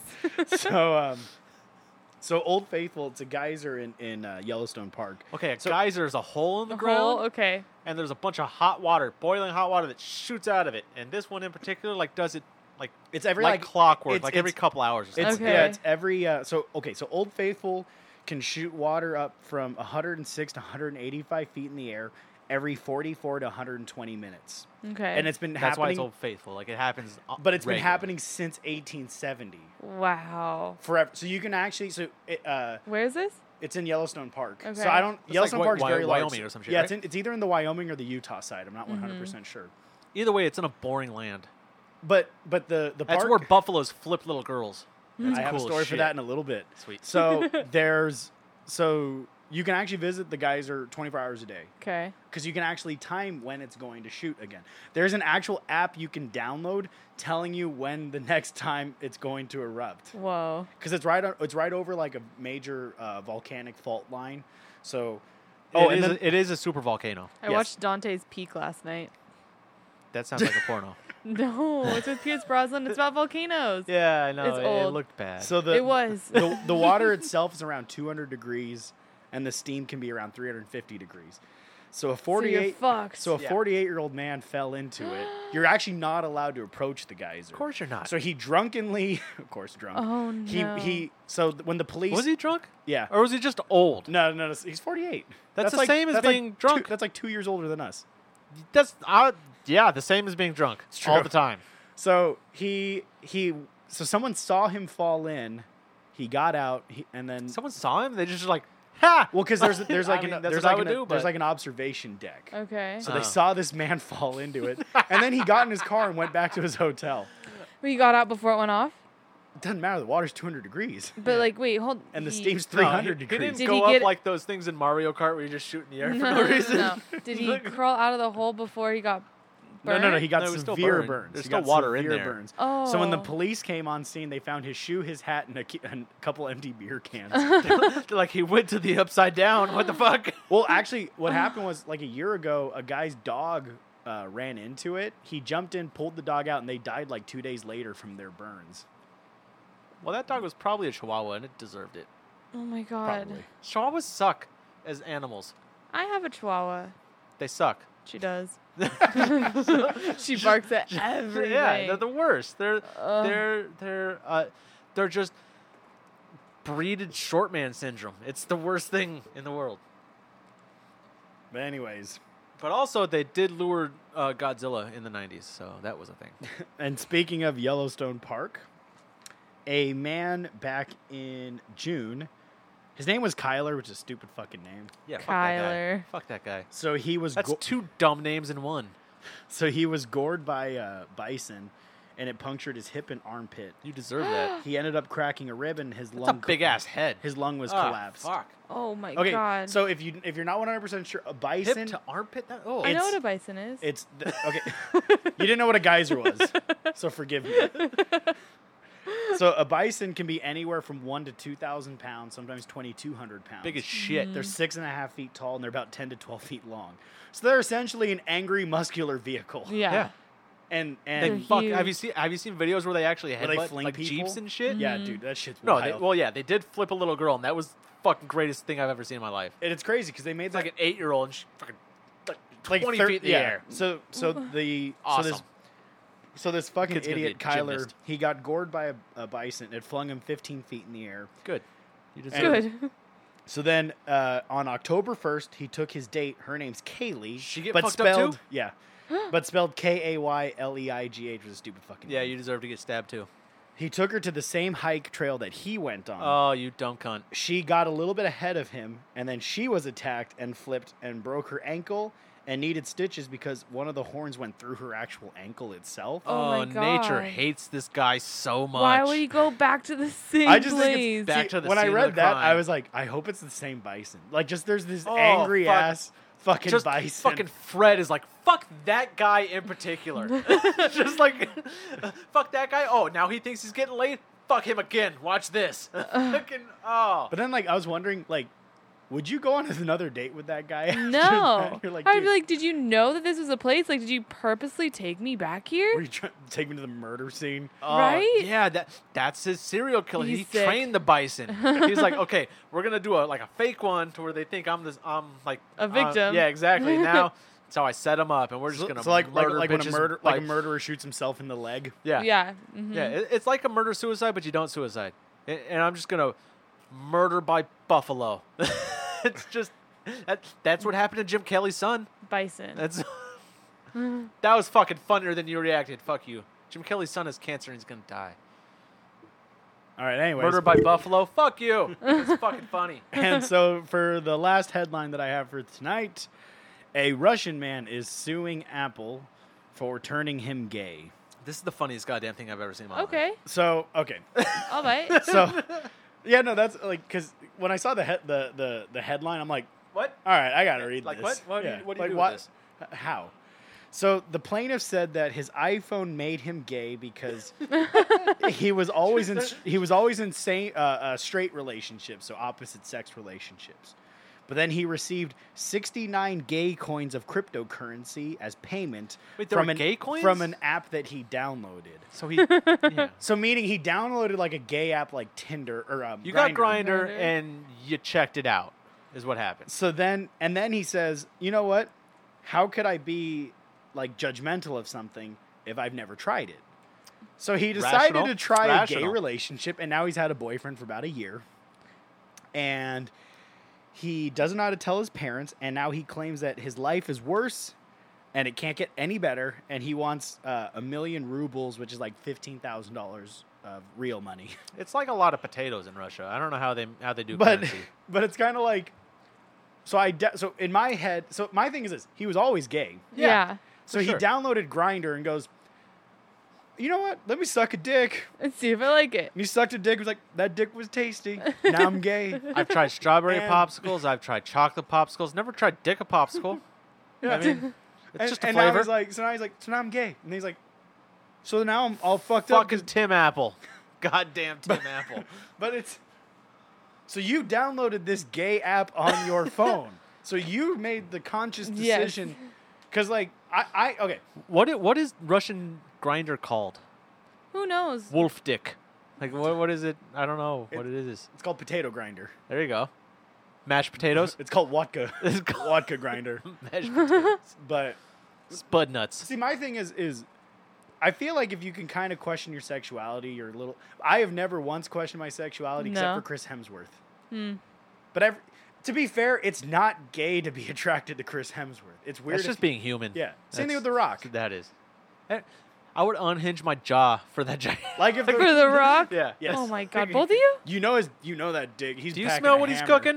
So Old Faithful, it's a geyser in Yellowstone Park.
Okay, a geyser is a hole in the
A
ground,
hole? Okay.
and there's a bunch of hot water, boiling hot water that shoots out of it. And this one in particular, does it like
It's every
like clockwork,
it's-
every
it's-
couple hours or something.
It's
Okay.
yeah, it's every so Old Faithful can shoot water up from 106 to 185 feet in the air every 44 to 120 minutes.
Okay.
And it's been
That's why
happening
it's Old Faithful. Like it happens,
but it's been
regularly.
happening since 1870.
Wow.
Forever. So you can actually
Where is this?
it's in Yellowstone Park.
Okay.
So I don't
It's
Yellowstone
like
Park's very large.
Wyoming or some shit,
Yeah,
right?
it's either in the Wyoming or the Utah side. I'm not 100% sure.
Either way, it's in a boring land.
But the
That's
park
where buffaloes flip little girls. That's
I have
cool
a
as
story for
shit.
that in a little bit.
Sweet.
So you can actually visit the geyser 24 hours a day
Okay.
because you can actually time when it's going to shoot again. There's an actual app you can download telling you when the next time it's going to erupt
Whoa.
because it's right over like a major volcanic fault line. So
It is a super volcano.
I
Yes.
watched Dante's Peak last night.
That sounds like a porno.
No, it's with Pierce Brosnan. It's about volcanoes.
Yeah, I know.
It's
It
old.
looked bad.
so
It was.
the water itself is around 200 degrees and the steam can be around 350 degrees. So a 48
fucked.
So a
Yeah.
48-year-old man fell into it. You're actually not allowed to approach the geyser.
Of course you're not.
So he drunkenly, of course, drunk.
Oh, no.
When the police
Was he drunk?
Yeah.
Or was he just old?
No, he's 48.
That's the same as being drunk.
That's like 2 years older than us.
That's the same as being drunk
true.
all the time.
So so someone saw him fall in. He got out, and then
Someone saw him. They just like, ha!
well, because there's like
I mean,
an,
that's
there's
what I
like
would
an,
do,
there's
but-
like an observation deck.
Okay.
So they saw this man fall into it, and then he got in his car and went back to his hotel.
We got out before it went off?
It doesn't matter. The water's 200 degrees,
But, like, wait, hold
and the
he-
steam's
No,
300
he
degrees.
didn't
Did
go
he
up
get-
like those things in Mario Kart where you just shoot in the air for
No,
no reason.
no. Did he crawl out of the hole before he got burned?
No, he got
No, he was still
severe
burned.
burns.
There's
He
still
got
water in
severe
there.
burns.
Oh.
So when the police came on scene, they found his shoe, his hat, and a couple empty beer cans.
Like he went to the upside down. What the fuck?
Well, actually, what happened was like a year ago, a guy's dog ran into it. He jumped in, pulled the dog out, and they died like 2 days later from their burns.
Well, that dog was probably a Chihuahua and it deserved it.
Oh, my God.
Probably.
Chihuahuas suck as animals.
I have a chihuahua.
They suck.
She does. She barks at everything.
Yeah, they're the worst. They're just breeded short man syndrome. It's the worst thing in the world.
But anyways,
But also, they did lure Godzilla in the 90s, so that was a thing.
and speaking of Yellowstone Park, a man back in June, his name was Kyler, which is a stupid fucking name.
Yeah,
Kyler.
Fuck that guy.
So he was
That's two dumb names in one.
So he was gored by bison, and it punctured his hip and armpit.
You deserve that.
He ended up cracking a rib, and his
That's a
lung
big ass head.
his lung was
Ah,
collapsed.
Fuck.
Oh my
Okay,
god.
so if you're not 100% sure, a bison
Hip to armpit. Oh,
I know
it's-
what a bison is.
okay. You didn't know what a geyser was, so forgive me. So a bison can be anywhere from 1,000 to 2,000 pounds, sometimes 2,200 pounds.
big as shit.
They're 6.5 feet tall and they're about 10 to 12 feet long. So they're essentially an angry, muscular vehicle.
yeah.
Yeah.
And
They're
Fuck.
huge.
Have you seen videos where they actually
Where they
headbutt
fling
like
people?
Jeeps and shit?
yeah, dude, that shit's
No,
wild.
they did flip a little girl, and that was fucking greatest thing I've ever seen in my life.
And it's crazy because they made
It's
that
like an 8-year-old, and she fucking
like
20
thir-
feet in the
yeah.
air. Awesome.
So this fucking
Kid's gonna be
idiot
a
Kyler,
gymnast.
he got gored by a bison. It flung him 15 feet in the air.
Good. You deserve it.
Good.
So then on October 1st, he took his date. Her name's Kaylee.
She get
but
fucked up
spelled
too?
yeah, but spelled Kayleigh was a stupid fucking
Yeah,
name.
you deserve to get stabbed too.
He took her to the same hike trail that he went on.
Oh, you dumb cunt.
She got a little bit ahead of him, and then she was attacked and flipped and broke her ankle and needed stitches because one of the horns went through her actual ankle itself.
Oh my
nature
God.
hates this guy so much.
Why would he go back to the same
I just think
place?
it's
Back to the
when I
scene of
read
the
that,
crime.
I was like, I hope it's the same bison. Like, just there's this
Oh,
angry
fuck.
ass fucking
Just
bison.
fucking Fred is like, fuck that guy in particular. Just like, fuck that guy. Oh, now he thinks he's getting laid. Fuck him again. Watch this. Fucking, oh.
But then, like, I was wondering, like, would you go on another date with that guy? after
No.
that? You're like,
I'd
dude,
be like, did you know that this was a place? Like, did you purposely take me back here?
were you trying to take me to the murder scene?
Oh,
Right?
Yeah, that's his serial killer.
He's
He
sick.
trained the bison. He's like, okay, we're gonna do a fake one to where they think I'm like
A victim.
yeah, exactly. Now that's how I set him up, and we're just gonna
So like
murder
when a
bitches
like a
by-
murderer shoots himself in the leg.
Yeah,
Yeah. Mhm.
yeah. It's like a murder suicide, but you don't suicide. And I'm just gonna murder by buffalo. It's just that's what happened to Jim Kelly's son.
Bison.
That's that was fucking funnier than you reacted. Fuck you. Jim Kelly's son has cancer and he's gonna die.
All right. Anyways,
Murder by buffalo. Fuck you. It's fucking funny.
and so for the last headline that I have for tonight, a Russian man is suing Apple for turning him gay.
This is the funniest goddamn thing I've ever seen in my life.
Okay.
So okay,
All right.
so yeah, no, that's like because when I saw the headline, I'm like,
What?
all right, I gotta read
Like,
this.
what do you-
Yeah.
what do you
Like,
do with this?
How? So the plaintiff said that his iPhone made him gay because he was always in straight relationships, so opposite sex relationships. But then he received 69 gay coins of cryptocurrency as payment
Wait, there
from
were
an
gay coins?
from an app that he downloaded.
So he, yeah.
So meaning he downloaded like a gay app like Tinder or
You got
Grindr.
Grindr
Grindr.
and you checked it out, is what happened.
So then he says, you know what? How could I be like judgmental of something if I've never tried it? So he decided
Rational.
to try a gay
Rational.
relationship, and now he's had a boyfriend for about a year. And he doesn't know how to tell his parents, and now he claims that his life is worse and it can't get any better, and he wants 1 million rubles, which is like $15,000 of real money.
It's like a lot of potatoes in Russia. I don't know how they do
But
currency.
but it's kind of like so in my head, so my thing is this: he was always gay.
Yeah.
So
For
he
sure.
downloaded Grindr and goes, you know what? Let me suck a dick.
Let's see if I like it.
And he sucked a dick. Was like, that dick was tasty. Now I'm gay.
I've tried strawberry
And-
popsicles. I've tried chocolate popsicles. Never tried dick a popsicle. I mean, it's just a
and now
flavor.
he's like, so now I'm gay. And he's like, so now I'm all fucked up.
Fucking Tim Apple. Goddamn Tim Apple.
But it's so you downloaded this gay app on your phone. So you made the conscious
Yes.
decision. Because like I okay.
What is Russian grinder called?
Who knows?
Wolf dick. Like what is it? I don't know what it is.
It's called potato grinder.
There you go. Mashed potatoes.
It's called Watka.
It's called-
Watka grinder.
Mashed potatoes.
But
Spud nuts.
see, my thing is I feel like if you can kind of question your sexuality, you're a little. I have never once questioned my sexuality except
No.
for Chris Hemsworth. But to be fair, it's not gay to be attracted to Chris Hemsworth. It's weird.
That's
if
just being human.
Yeah. Same thing
That's-
with The Rock.
That is. I would unhinge my jaw for that giant.
Like if
For The Rock?
Yeah.
Yes.
Oh my God. Both of you?
You know that dick. He's
Do you
packing
smell
a
what he's
hammer.
cooking?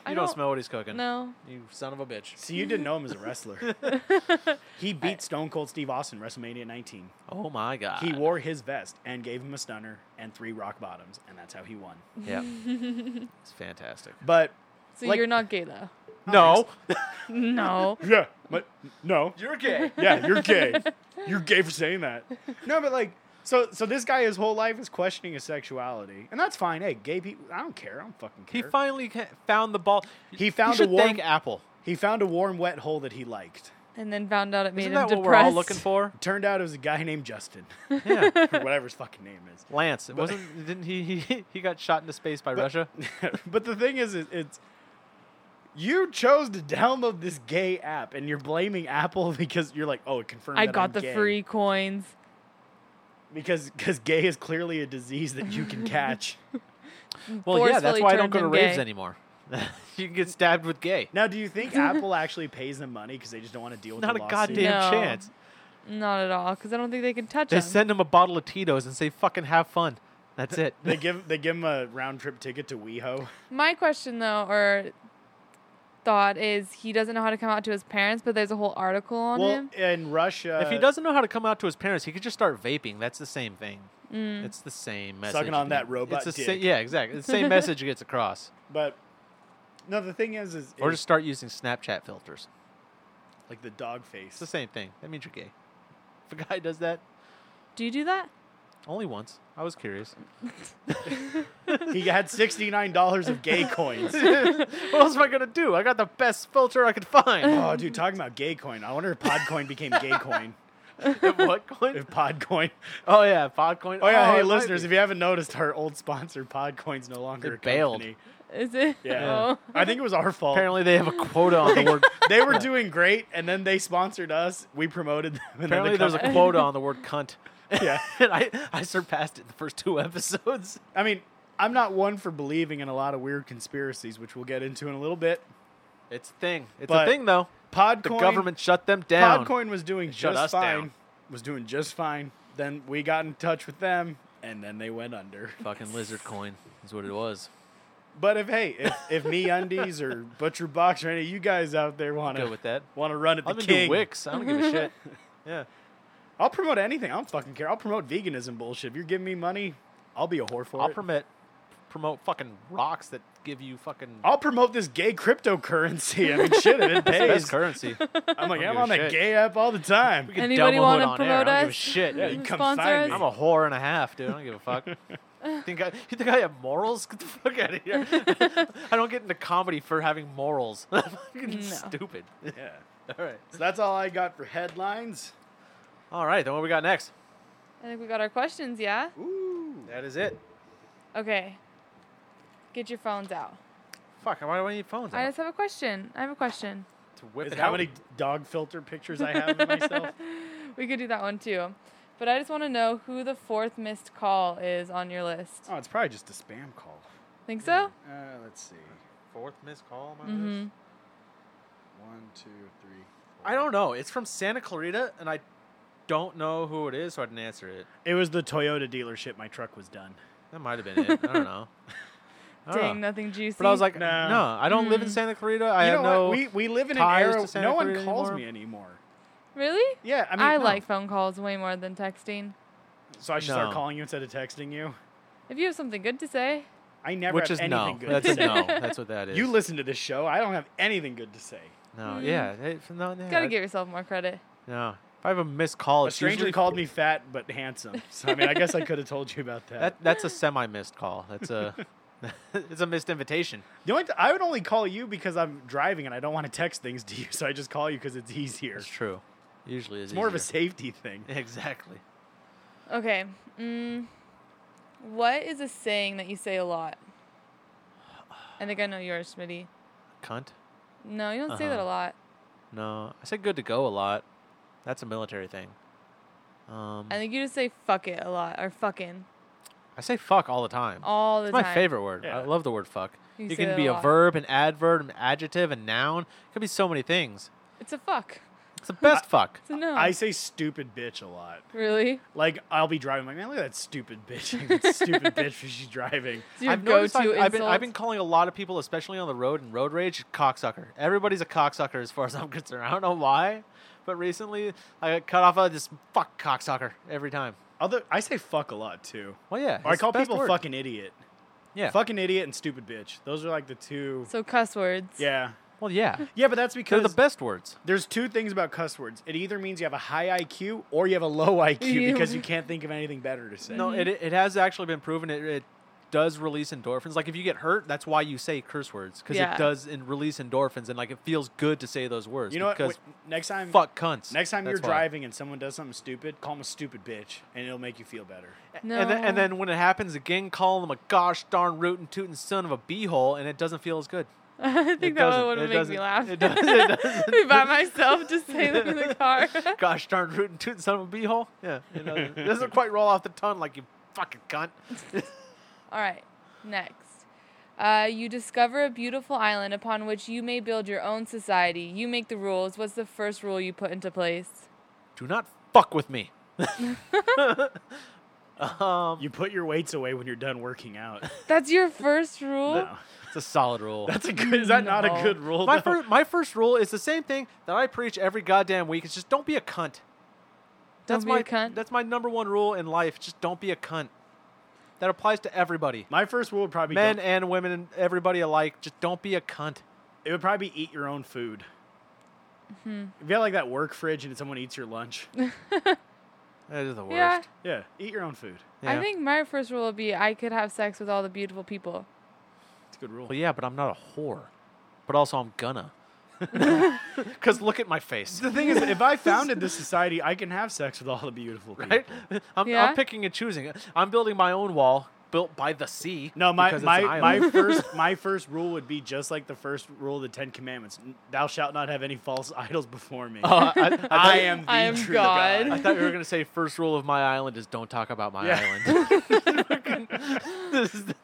You don't smell what he's cooking.
No.
You son of a bitch.
See, you didn't know him as a wrestler. He beat Stone Cold Steve Austin WrestleMania 19.
Oh my god.
He wore his vest and gave him a stunner and 3 rock bottoms, and that's how he won.
Yeah. It's fantastic.
But
So
Like-
you're not gay though.
No.
No.
yeah, but no.
You're gay.
Yeah, you're gay. You're gay for saying that. No, but like, so this guy, his whole life is questioning his sexuality, and that's fine. Hey, gay people, I don't care. I don't fucking
He
care.
finally found the ball.
He found
you
a
should
warm.
thank Apple.
He found a warm, wet hole that he liked.
And then found out it made
Isn't
him
that
depressed.
what we're all looking for?
Turned out it was a guy named Justin,
Yeah.
or whatever his fucking name is.
Lance. It wasn't. Didn't he got shot into space by Russia?
But the thing is, it's you chose to download this gay app, and you're blaming Apple because you're like, oh, it confirmed.
I
that
got
I'm
the
gay.
free coins.
because gay is clearly a disease that you can catch.
Well, yeah. That's
Forcefully
why I don't
turned
go to
him
raves
gay.
anymore. You can get stabbed with gay.
Now, do you think Apple actually pays them money because they just don't want to deal with
Not
the
a
lawsuit?
goddamn
No.
chance.
Not at all, because I don't think they can touch
They
him.
send him a bottle of Tito's and say, "Fucking have fun." That's it.
They give him a round trip ticket to WeHo.
My question, though, or thought is he doesn't know how to come out to his parents, but there's a whole article on
Well,
him.
in Russia,
If he doesn't know how to come out to his parents, he could just start vaping. That's the same thing.
Mm.
It's the same message.
Sucking on that robot
it's the
dick.
yeah, exactly. It's the same message gets across.
but no, the thing is
Or just start using Snapchat filters.
like the dog face.
It's the same thing. That means you're gay. If a guy does that,
Do you do that?
only once. I was curious.
He had $69 of gay coins.
What else am I gonna do? I got the best filter I could find.
Oh, dude, talking about gay coin. I wonder if Podcoin became gay coin.
What coin?
If Podcoin.
Oh yeah, Podcoin.
Oh yeah, hey
it might
listeners,
be.
if you haven't noticed, our old sponsor Podcoin's no longer
They
a
bailed.
company.
Is it?
Yeah,
Oh.
I think it was our fault.
Apparently they have a quota on the word.
They were doing great, and then they sponsored us. We promoted them. And
Apparently
then
there's a quota on the word cunt.
Yeah.
And I surpassed it in the first 2 episodes.
I mean, I'm not one for believing in a lot of weird conspiracies, which we'll get into in a little bit.
It's a thing. It's
But
a thing though.
Podcoin,
The government shut them down.
Podcoin was doing
Shut
just
us
fine.
down.
Was doing just fine. Then we got in touch with them, and then they went under.
Fucking lizard coin is what it was.
But if Me Undies or Butcher Box or any of you guys out there want
Good with that.
to run at the
I'm into
king,
Wix. I don't give a shit. Yeah.
I'll promote anything. I don't fucking care. I'll promote veganism bullshit. If you're giving me money, I'll be a whore for
I'll
it.
promote fucking rocks that give you fucking
I'll promote this gay cryptocurrency. I mean, shit, if it
best
pays.
currency.
I'm like,
I don't
I'm
give
on
a
that
shit.
gay app all the time.
We can
Anybody
double hood
wanna
on air.
promote
I don't give a
us?
shit.
Yeah, you can come
Sponsor
find
us?
me.
I'm a whore and a half, dude. I don't give a fuck. You think I have morals? Get the fuck out of here. I don't get into comedy for having morals. I'm fucking
No.
stupid.
Yeah.
All right.
So that's all I got for headlines.
All right. Then what we got next?
I think we got our questions, yeah?
Ooh.
That is it.
Okay. Get your phones out.
Fuck. Why do I need phones?
I
out?
just have a question. I have a question.
To whip
Is
it
how
out?
many dog filter pictures I have of myself?
We could do that one too. But I just want to know who the 4th missed call is on your list.
Oh, it's probably just a spam call.
Think so?
Let's see.
Fourth missed call on my
Mm-hmm.
list?
1, 2, 3.
I don't know. It's from Santa Clarita, and I don't know who it is, so I didn't answer it.
It was the Toyota dealership. My truck was done.
That might have been it. I don't know. I don't
Dang,
know.
nothing juicy.
But I was like,
No.
I don't live in Santa Clarita. I
you
have
know
no.
what? We live in an
ties
era.
to Santa
No one
Clarita
calls
anymore.
me anymore.
Really?
Yeah, I mean,
I
no.
like phone calls way more than texting.
So I should start
No.
calling you instead of texting you.
If you have something good to say,
I never
Which
have
is
anything
no.
good
That's
to
a
say.
no. That's what that is.
You listen to this show. I don't have anything good to say.
No. Yeah. No. Yeah,
gotta give yourself more credit.
No. If I have a missed call,
A
it's
stranger
usually
called me fat but handsome. So I mean, I guess I could have told you about that.
That's a semi-missed call. That's a. It's a missed invitation.
I would only call you because I'm driving and I don't want to text things to you, so I just call you because it's easier.
It's true. Usually is
It's more of a
easier.
safety thing.
Exactly.
Okay. What is a saying that you say a lot? I think I know yours, Smitty.
Cunt.
No, you don't say that a
Uh-huh.
lot.
No, I say good to go a lot. That's a military thing.
I think you just say fuck it a lot or fucking
I say fuck all the time.
all the
It's my
time.
favorite word.
Yeah.
I love the word fuck.
You
It
say
can
that
be
a
a
lot.
verb, an adverb, an adjective, a noun. It could be so many things.
It's a fuck.
It's the best fuck.
So no.
I say stupid bitch a lot.
Really?
Like, I'll be driving, like, man, look at that stupid bitch. That stupid bitch when she's driving.
It's your
I've noticed
go-to
I've
insult.
been calling a lot of people, especially on the road and road rage, cocksucker. Everybody's a cocksucker as far as I'm concerned. I don't know why, but recently I got cut off of this fuck cocksucker every time.
I say fuck a lot, too.
Well, yeah.
Or I
it's
call
the best
people
word.
fucking idiot.
Yeah.
Fucking idiot and stupid bitch. Those are like the two.
So cuss words.
Yeah.
Well, yeah.
Yeah, but that's
They're
because
the best words.
there's two things about cuss words. It either means you have a high IQ or you have a low IQ
Yeah.
because you can't think of anything better to say.
No, it has actually been proven it does release endorphins. Like if you get hurt, that's why you say curse words because
Yeah.
it does release endorphins and like it feels good to say those words.
You know what?
Because
Next time,
fuck cunts.
next time you're
That's why.
driving and someone does something stupid, call them a stupid bitch, and it'll make you feel better.
No.
And then when it happens again, call them a gosh darn rootin' tootin' son of a beehole, and it doesn't feel as good.
I think
It
that
doesn't.
would
It
make me
doesn't.
laugh.
It does. It doesn't.
Be by myself, just say them in the car.
Gosh darn rootin' tootin' son of a beehole. Yeah, it doesn't quite roll off the tongue like you fucking cunt.
All right, next. You discover a beautiful island upon which you may build your own society. You make the rules. What's the first rule you put into place?
Do not fuck with me.
You put your weights away when you're done working out.
That's your first rule?
No.
It's a solid rule.
That's a good. Is that not a
No.
good rule?
my
though?
my first rule is the same thing that I preach every goddamn week. It's just don't be a cunt. That's
Don't be
my
a cunt?
That's my number one rule in life. Just don't be a cunt. That applies to everybody,
My first rule would probably be
men
don't-
and women and everybody alike. Just don't be a cunt.
it would probably be eat your own food. If you have like that work fridge and someone eats your lunch,
That is the worst.
Yeah.
yeah, eat your own food.
Yeah.
I think my first rule would be I could have sex with all the beautiful people.
It's a good rule.
Well, yeah, but I'm not a whore. But also, I'm gonna. Because look at my face.
The thing is, if I founded this society, I can have sex with all the beautiful people.
Right? I'm
Yeah.
picking and choosing. I'm building my own wall built by the sea.
No, my
because it's an
my
island.
my first rule would be just like the first rule of the Ten Commandments: Thou shalt not have any false idols before me. I am the
I am
true
God.
I thought you were going to say first rule of my island is don't talk about my
Yeah.
island. This is-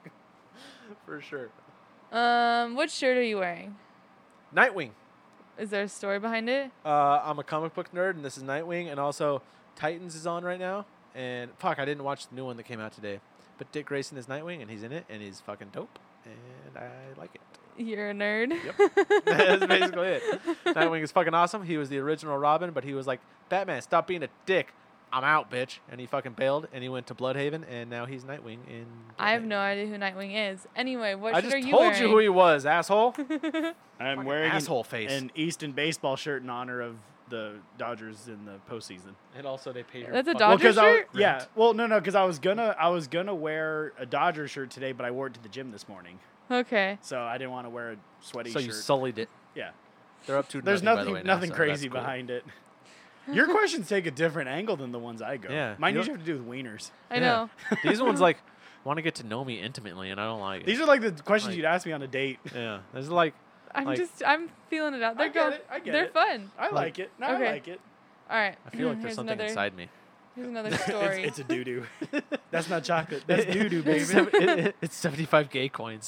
for sure.
What shirt are you wearing?
Nightwing.
Is there a story behind it?
I'm a comic book nerd, and this is Nightwing, and also Titans is on right now. And fuck, I didn't watch the new one that came out today. But Dick Grayson is Nightwing, and he's in it, and he's fucking dope, and I like it.
You're a nerd.
That's basically it. Nightwing is fucking awesome. He was the original Robin, but he was like, Batman, stop being a dick. I'm out, bitch. And he fucking bailed, and he went to Bloodhaven, and now he's Nightwing in
I have
Bloodhaven.
no idea who Nightwing is. Anyway, what
I
shirt
just
are you
told
wearing?
you who he was, asshole.
I'm wearing
asshole face.
an Easton baseball shirt in honor of the Dodgers in the postseason.
And also they paid her.
That's a
fucking-
Dodger shirt?
Yeah. Well, no, because I was gonna wear a Dodger shirt today, but I wore it to the gym this morning,
Okay.
so I didn't want to wear a sweaty
So
shirt.
you sullied it.
Yeah.
They're up to
There's
nothing, by
nothing
the way, now,
nothing
so
crazy
that's cool.
behind it. Your questions take a different angle than the ones I go.
Yeah.
Mine
You
usually have to do with wieners.
I
Yeah.
know.
These ones like want to get to know me intimately, and I don't like it.
These are like the questions
Like-
you'd ask me on a date.
Yeah, there's like Like-
I'm feeling it out. They're
I get it. I get
They're
it.
fun.
I like it. No,
Okay.
I like it.
All right.
I feel like there's
Here's
something
another,
inside me.
Here's another story.
It's a doo doo. That's not chocolate. That's doo doo, baby.
It's 75 gay coins.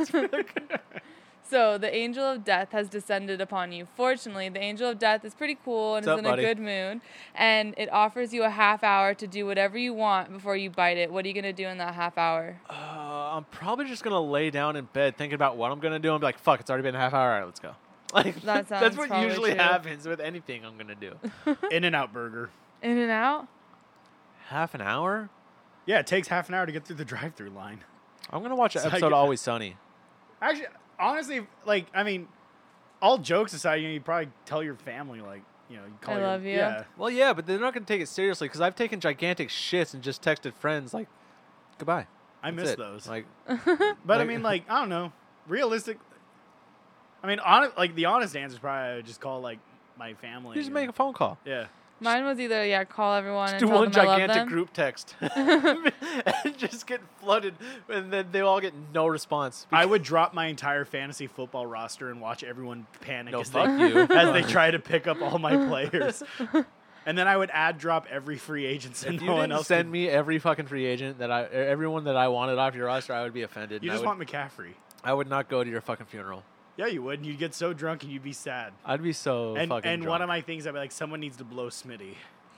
So, the angel of death has descended upon you. Fortunately, the angel of death is pretty cool and
What's
is
up,
in
buddy?
a good mood. And it offers you a half hour to do whatever you want before you bite it. What are you going to do in that half hour?
I'm probably just gonna lay down in bed thinking about what I'm gonna do and be like, "Fuck, it's already been a half hour. All right, let's go." Like
That
that's
sounds
what
probably
usually
true.
happens with anything I'm gonna do.
In-N-Out burger.
In and out?
Half an hour?
Yeah, it takes half an hour to get through the drive-through line.
I'm gonna watch an
It's like-
episode of Always Sunny.
Actually, honestly, like, I mean, all jokes aside, you probably tell your family, like, you call
I
your,
love you.
Yeah.
Well, yeah, but they're not gonna take it seriously because I've taken gigantic shits and just texted friends like, "Goodbye."
I
That's
miss
it.
those.
Like,
But I
like-
mean, like, I don't know. Realistic. I mean, the honest answer is probably I would just call, like, my family.
you just
and-
make a phone call.
Yeah.
Mine was either, call everyone and
Do
tell
one
them I love
gigantic
them.
group text and just get flooded, and then they all get no response.
I would drop my entire fantasy football roster and watch everyone panic
No,
as,
fuck
they,
you.
as they try to pick up all my players. And then I would add drop every free agent so
If
no
you
one
didn't
else
send
could-
me every fucking free agent everyone that I wanted off your roster, I would be offended.
You
and
just
I would,
want McCaffrey.
I would not go to your fucking funeral.
Yeah, you would. And you'd get so drunk and you'd be sad.
I'd be so
And
fucking
one
drunk.
of my things, I'd be like, someone needs to blow Smitty.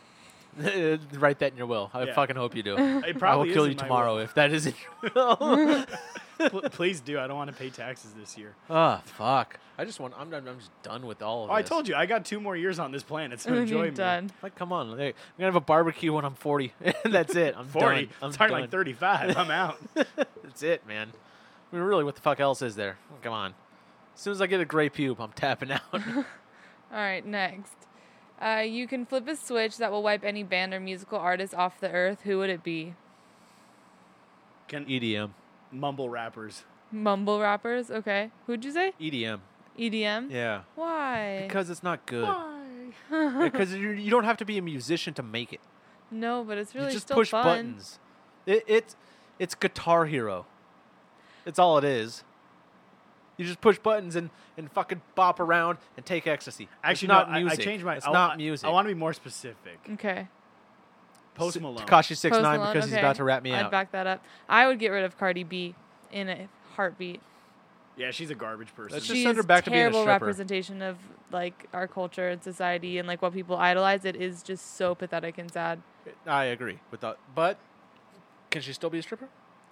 Write that in your will. I
Yeah.
fucking hope you do.
It
I
probably
will kill
is
you
in my
tomorrow
will.
if that is in your will.
Please do. I don't want to pay taxes this year.
Oh fuck! I'm just done with all of
Oh, I
this.
told you, I got 2 more years on this planet, so
And then
enjoy
you're
me.
done.
Like, come on, hey, I'm gonna have a barbecue when I'm 40. That's it. I'm
40.
done. I'm
I'm talking
done.
like 35. I'm out.
That's it, man. I mean, really, what the fuck else is there? Come on. As soon as I get a gray pube, I'm tapping out.
All right, next. You can flip a switch that will wipe any band or musical artist off the earth. Who would it be?
Can
EDM.
mumble rappers.
Mumble rappers? Okay. Who'd you say?
EDM.
EDM?
Yeah.
Why?
Because it's not good.
Why?
Because you don't have to be a musician to make it.
No, but it's really
you just
still
push
fun.
buttons. It's Guitar Hero. It's all it is. You just push buttons and fucking bop around and take ecstasy.
Actually,
it's not
no,
music.
I changed my.
It's
I
not
want,
music.
I want to be more specific.
Okay.
Post Malone.
Tekashi 6ix9ine
Post Malone,
because he's
okay.
about to rap me
I'd
out.
back that up. I would get rid of Cardi B in a heartbeat.
Yeah, she's a garbage person.
Let's just
She's
send her back to being a
terrible
stripper.
representation of like our culture and society and like what people idolize. It is just so pathetic and sad.
I agree with that. But can she still be a stripper?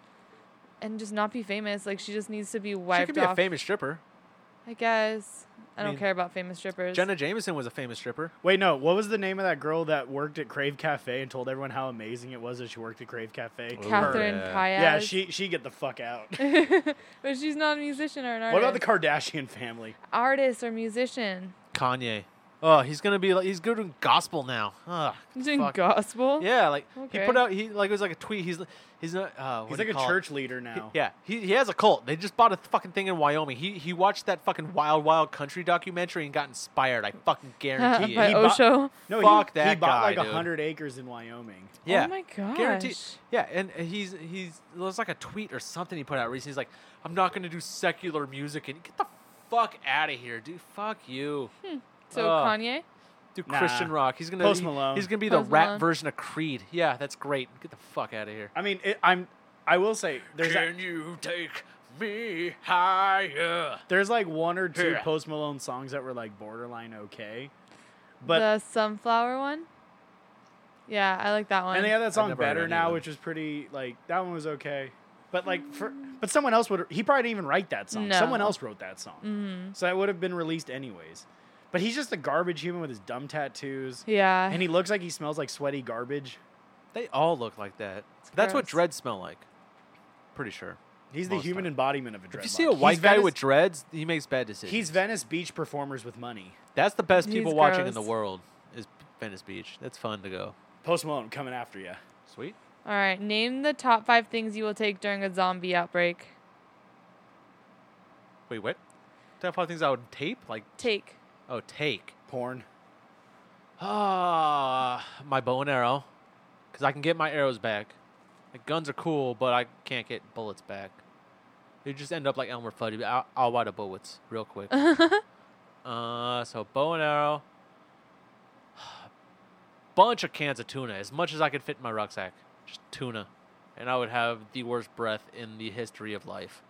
And just not be famous. Like she just needs to be
She
wiped
could be
off.
a famous stripper.
I guess. I don't
mean,
care about famous strippers.
Jenna Jameson was a famous stripper.
Wait, no. What was the name of that girl that worked at Crave Cafe and told everyone how amazing it was that she worked at Crave Cafe?
Catherine
Yeah.
Paez.
Yeah, she get the fuck out.
But she's not a musician or an artist.
What about the Kardashian family?
artist or musician?
Kanye. Oh, he's gonna be like he's doing gospel now. Ugh,
He's doing
fuck.
gospel?
Yeah, like
Okay.
he put out it was like a tweet. He's not.
He's
what do
like
you
a
call it?
church leader now.
Yeah, he has a cult. They just bought a fucking thing in Wyoming. He watched that fucking Wild Country documentary and got inspired. I fucking guarantee
By
it.
He bought-
Osho?
No,
Fuck
he
that
bought
guy,
like
dude.
100 acres in Wyoming.
Yeah,
Oh my gosh.
guaranteed. Yeah, and he's there's like a tweet or something he put out recently. He's like, I'm not gonna do secular music and get the fuck out of here, dude. Fuck you.
So Kanye?
Do
Nah.
Christian rock. He's gonna
Post Malone.
He's gonna be the
Post
rap
Malone.
version of Creed. Yeah, that's great. Get the fuck out of here.
I mean, I will say
you take me higher?
there's like 1 or 2
Yeah.
Post Malone songs that were like borderline okay, but
The Sunflower one? Yeah, I like that one.
and they have that song
never heard
Better
any
Now,
of them.
which was pretty like that one was okay. But like but someone else would he probably didn't even write that song.
No.
Someone else wrote that song, so it would have been released anyways. But he's just a garbage human with his dumb tattoos,
Yeah.
and he looks like he smells like sweaty garbage.
They all look like that. That's what
gross.
dreads smell like. Pretty sure.
He's the
Most
human
time.
embodiment of a dreadlock.
If you see a white guy with dreads, he makes bad decisions.
he's Venice Beach performers with money.
That's the best
He's
people watching in the
gross.
world is Venice Beach. That's fun to go.
Post Malone coming after you.
Sweet.
All right. Name the top 5 things you will take during a zombie outbreak.
Wait, what? Top 5 things I would tape? Like,
Take.
oh, take.
Porn.
My bow and arrow. Because I can get my arrows back. Like, guns are cool, but I can't get bullets back. You just end up like Elmer Fudd. I'll buy the bullets real quick. So bow and arrow. Bunch of cans of tuna. As much as I could fit in my rucksack. Just tuna. And I would have the worst breath in the history of life.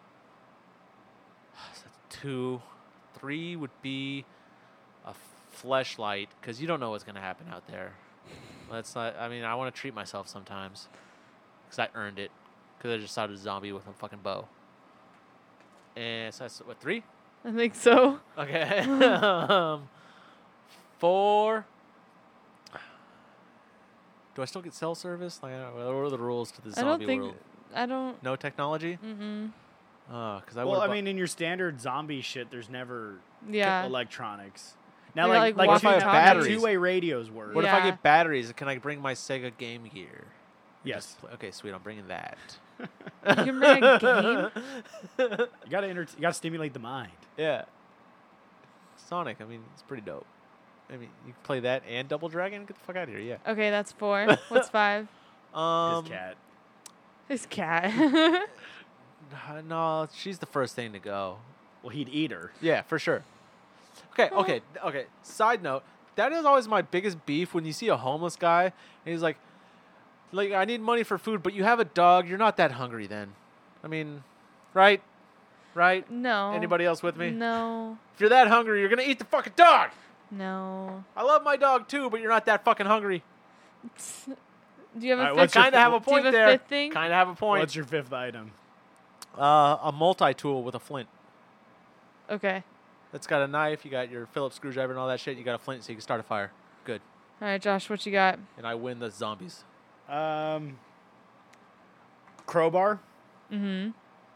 So that's 2. 3 would be a fleshlight, because you don't know what's going to happen out there. That's not, I mean, I want to treat myself sometimes, because I earned it, because I just shot a zombie with a fucking bow. And so that's, what, 3?
I think so.
Okay. 4. Do I still get cell service? Like, what are the rules to the
I don't
zombie
think.
world?
I don't.
No technology?
Mm-mm.
Because I
Well,
would.
I mean, in your standard zombie shit, there's never
Yeah.
electronics. Now,
Yeah, like
like
What if I have batteries?
two-way radios work.
What if I
Yeah.
get batteries? Can I bring my Sega Game Gear?
Yes,
Okay, sweet. I'm bringing that.
You can bring a game.
you gotta you gotta stimulate the mind.
Yeah. Sonic, I mean, it's pretty dope. I mean, you can play that and Double Dragon? Get the fuck out of here, yeah.
Okay, that's 4. What's 5?
His cat.
His cat.
No, she's the first thing to go.
Well, he'd eat her.
Yeah, for sure. Okay. Side note, that is always my biggest beef when you see a homeless guy and he's like, I need money for food, but you have a dog. You're not that hungry then. I mean, right? right?
No.
Anybody else with me?
No.
If you're that hungry, you're gonna eat the fucking dog.
No.
I love my dog too, but you're not that fucking hungry.
Do you have a
Alright,
fifth?
what's your
Kind of have a
Do you
point
have a
there.
fifth thing?
Kind of have a point.
What's your fifth item?
A multi-tool with a flint.
Okay.
That's got a knife. You got your Phillips screwdriver and all that shit. You got a flint so you can start a fire. Good.
All right, Josh, what you got?
And I win the zombies.
Crowbar.
Mm-hmm.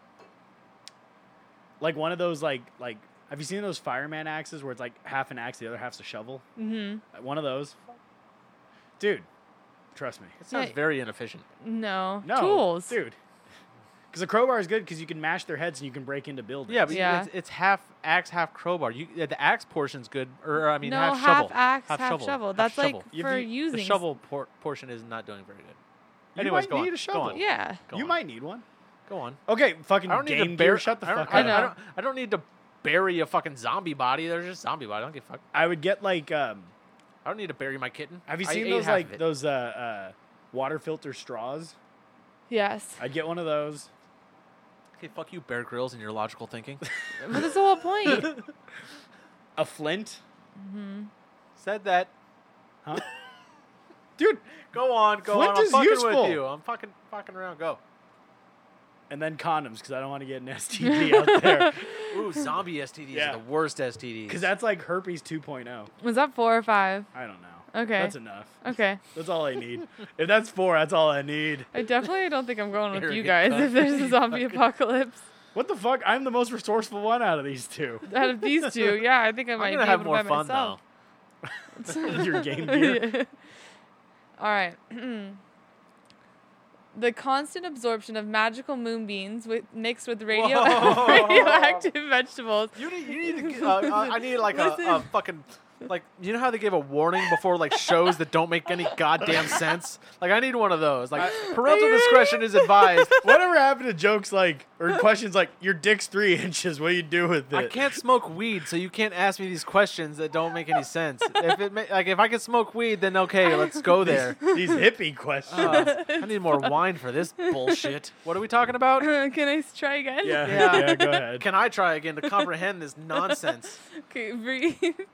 Like one of those like have you seen those fireman axes where it's like half an axe, the other half's a shovel?
Mm-hmm.
One of those. Dude, trust me.
It sounds
Yeah.
very inefficient.
No.
No,
Tools.
dude. Because a crowbar is good because you can mash their heads and you can break into buildings.
Yeah, but
Yeah.
it's half axe, half crowbar. The axe portion's good, or I mean,
No,
half
half
shovel.
axe, half shovel.
Half
That's like
shovel.
for
You-
using.
The shovel portion is not doing very good.
You
Anyways,
might
go
need
on.
a shovel.
Go on.
Yeah.
Go
you
on.
might need one.
Go on.
Okay, fucking
I don't need
Game
to
Gear,
bury.
shut the
I don't-
fuck
I
up.
know.
I don't need to bury a fucking zombie body. There's just zombie body. I don't give a fuck.
I would get like
I don't need to bury my kitten.
have you
I
seen
ate
those
half of
like
it.
those water filter straws?
Yes.
I'd get one of those.
Okay, fuck you, Bear Grylls, and your logical thinking.
But that's the whole point.
A flint?
Said that.
Huh? Dude,
Go on, go
Flint
on. I'm
is
fucking
useful.
with you. I'm fucking around. Go.
and then condoms because I don't want to get an STD out there.
Ooh, zombie STDs
Yeah.
are the worst STDs.
Because that's like herpes 2.0.
Was that 4 or 5?
I don't know.
Okay.
That's enough.
Okay.
That's all I need. If that's 4, that's all I need.
I definitely don't think I'm going with you
Arrogant
guys
cunt.
if there's a zombie apocalypse.
What the fuck? I'm the most resourceful one out of these two.
Out of these two, yeah, I think I might
I'm gonna
be
have
able
more
to by
fun
myself.
Your Game Gear.
All right. The constant absorption of magical moonbeams mixed with
Whoa.
radioactive vegetables.
You need to. I need like a
Listen.
fucking. Like, you know how they give a warning before like shows that don't make any goddamn sense? Like, I need one of those. Like, parental discretion is advised.
Whatever happened to jokes like, or questions like, your dick's 3 inches, what do you do with it?
I can't smoke weed, so you can't ask me these questions that don't make any sense. If I can smoke weed, then okay, let's go there.
These hippie questions.
I need more wine for this bullshit. What are we talking about?
Can I try again?
yeah, go ahead.
Can I try again to comprehend this nonsense?
Okay, breathe.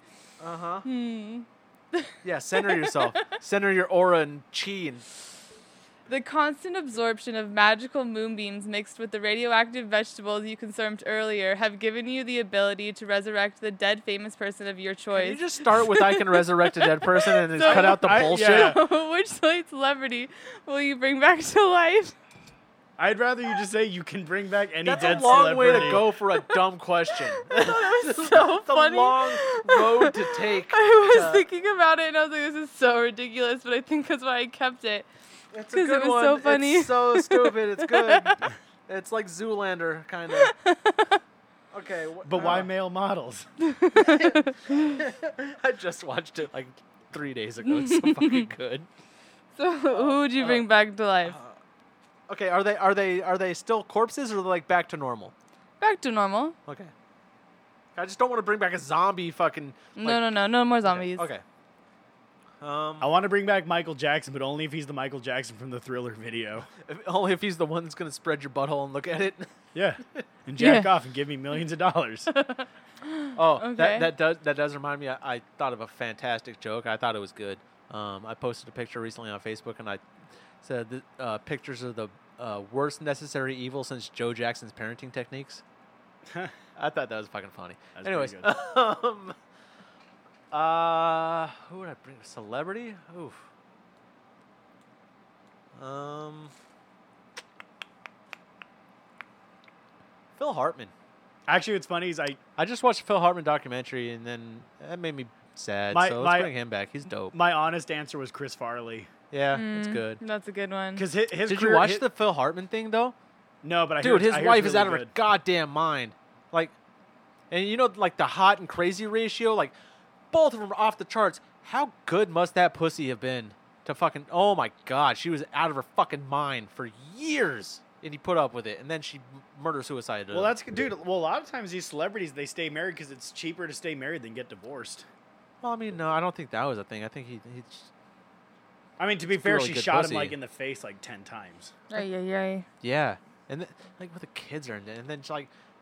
Yeah, center yourself. Center your aura and chi. And
The constant absorption of magical moonbeams mixed with the radioactive vegetables you consumed earlier have given you the ability to resurrect the dead famous person of your
Can
choice.
you just start with I can resurrect a dead person and just
So-
cut out the bullshit?
yeah.
Which late celebrity will you bring back to life?
I'd rather you just say you can bring back any
That's
dead
a long
celebrity.
way to go for a dumb question.
That was so
It's a
funny.
long road to take.
I was thinking about it and I was like, this is so ridiculous, but I think that's why I kept it.
It's
'Cause it was so funny.
It's so stupid. It's good. It's like Zoolander, kind of. Okay.
But why male models?
I just watched it like 3 days ago. It's so fucking good.
So who would you bring back to life?
Okay, are they still corpses or are they like back to normal?
Back to normal.
Okay. I just don't want to bring back a zombie fucking.
No more zombies.
Okay.
I want to bring back Michael Jackson, but only if he's the Michael Jackson from the Thriller video.
Only if he's the one that's gonna spread your butthole and look at it.
Yeah. And jack
Yeah.
off and give me millions of dollars.
Oh,
Okay.
that does remind me. I thought of a fantastic joke. I thought it was good. I posted a picture recently on Facebook, and I said pictures of the worst necessary evil since Joe Jackson's parenting techniques. I thought that was fucking funny.
That's
Anyways,
pretty good.
who would I bring? A celebrity? Oof. Phil Hartman.
Actually, what's funny is
I just watched a Phil Hartman documentary, and then that made me sad.
My-
so
my-
let's bring him back. He's dope.
my honest answer was Chris Farley.
Yeah, that's good.
That's a good one.
Because his
Did
career,
you watch the Phil Hartman thing though?
No, but I
Dude,
hear
his wife is out of her
good.
goddamn mind. Like, and you know, like the hot and crazy ratio, like both of them are off the charts. How good must that pussy have been to fucking? Oh my god, she was out of her fucking mind for years, and he put up with it, and then she murder-suicided him.
Well, that's dude. Well, a lot of times these celebrities they stay married because it's cheaper to stay married than get divorced.
Well, I mean, no, I don't think that was a thing. I think he
I mean, to be fair,
really
she
good
shot
pussy.
him like in the face like 10 times.
Ay.
yeah, and like with the kids are in it, and then like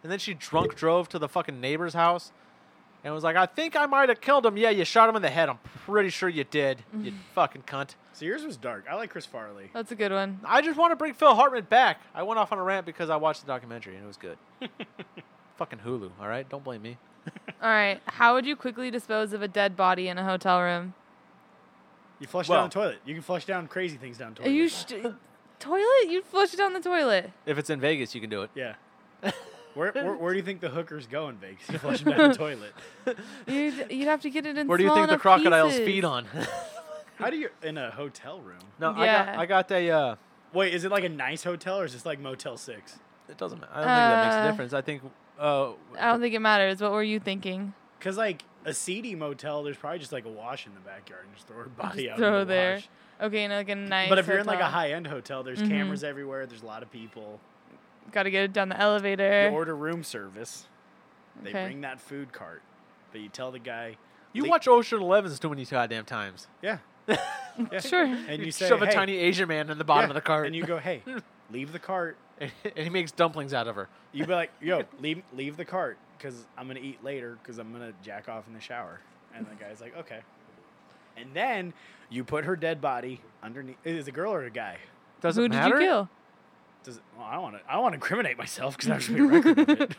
And then she drunk drove to the fucking neighbor's house and was like, I think I might have killed him. Yeah, you shot him in the head. I'm pretty sure you did, you fucking cunt.
So yours was dark. I like Chris Farley.
That's a good one.
I just want to bring Phil Hartman back. I went off on a rant because I watched the documentary and it was good. Fucking Hulu, all right? Don't blame me.
All right. How would you quickly dispose of a dead body in a hotel room?
You flush
Well-
down the toilet. You can flush down crazy things down the
Are
toilet.
you toilet? You'd flush it down the toilet.
If it's in Vegas, you can do it.
Yeah. Where do you think the hookers go in Vegas? You flush them down the toilet.
You'd have to get it in.
Where do you
small
think the
enough
crocodiles
pieces.
feed on?
How do you in a hotel room?
No,
Yeah.
I got a.
Wait, is it like a nice hotel or is this like Motel 6?
It doesn't matter. I don't think that makes a difference. I think.
I don't think it matters. What were you thinking?
Because like a seedy motel, there's probably just like a wash in the backyard and just throw her body out.
Throw
in the
there.
wash.
Okay, and like a nice.
But if you're in like a
hotel.
high-end hotel, there's cameras everywhere. There's a lot of people.
Got to get it down the
You
elevator.
order room service. They
Okay.
bring that food cart. But you tell the guy,
You
"Le-
watch Ocean 11s too many goddamn times.
yeah. Yeah.
Sure.
And you say,
Shove a
"Hey,"
tiny Asian man in the bottom
yeah,
of the cart.
and you go, hey, leave the cart.
and he makes dumplings out of her.
You be like, yo, leave the cart because I'm gonna eat later because I'm gonna jack off in the shower. And the guy's like, okay. And then you put her dead body underneath. Is it a girl or a guy?
Does
Who
it
did
matter?
you kill?
Does it, well, I don't want to incriminate myself because that should be a record of it.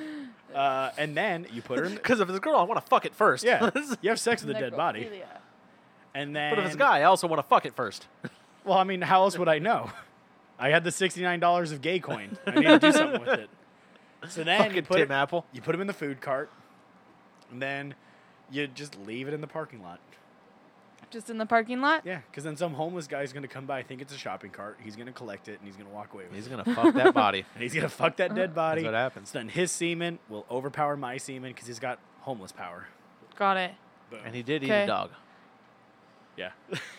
And then you put her in.
Because if it's a girl, I want to fuck it first.
Yeah, you have sex with a dead body, and then.
But if it's a guy, I also want to fuck it first.
Well, I mean, how else would I know? I had the $69 of gay coin. I need to do something with it. So then you
Fucking
put
Tim Apple.
You put him in the food cart, and then you just leave it in the parking lot.
Just in the parking lot?
Yeah, because then some homeless guy's going to come by, think it's a shopping cart. He's going to collect it, and he's going to walk away with
He's
it.
going to fuck that body.
And he's going to fuck that dead body.
That's what happens.
So then his semen will overpower my semen because he's got homeless power.
Got it.
Boom.
And he did eat
Okay.
a dog.
Yeah.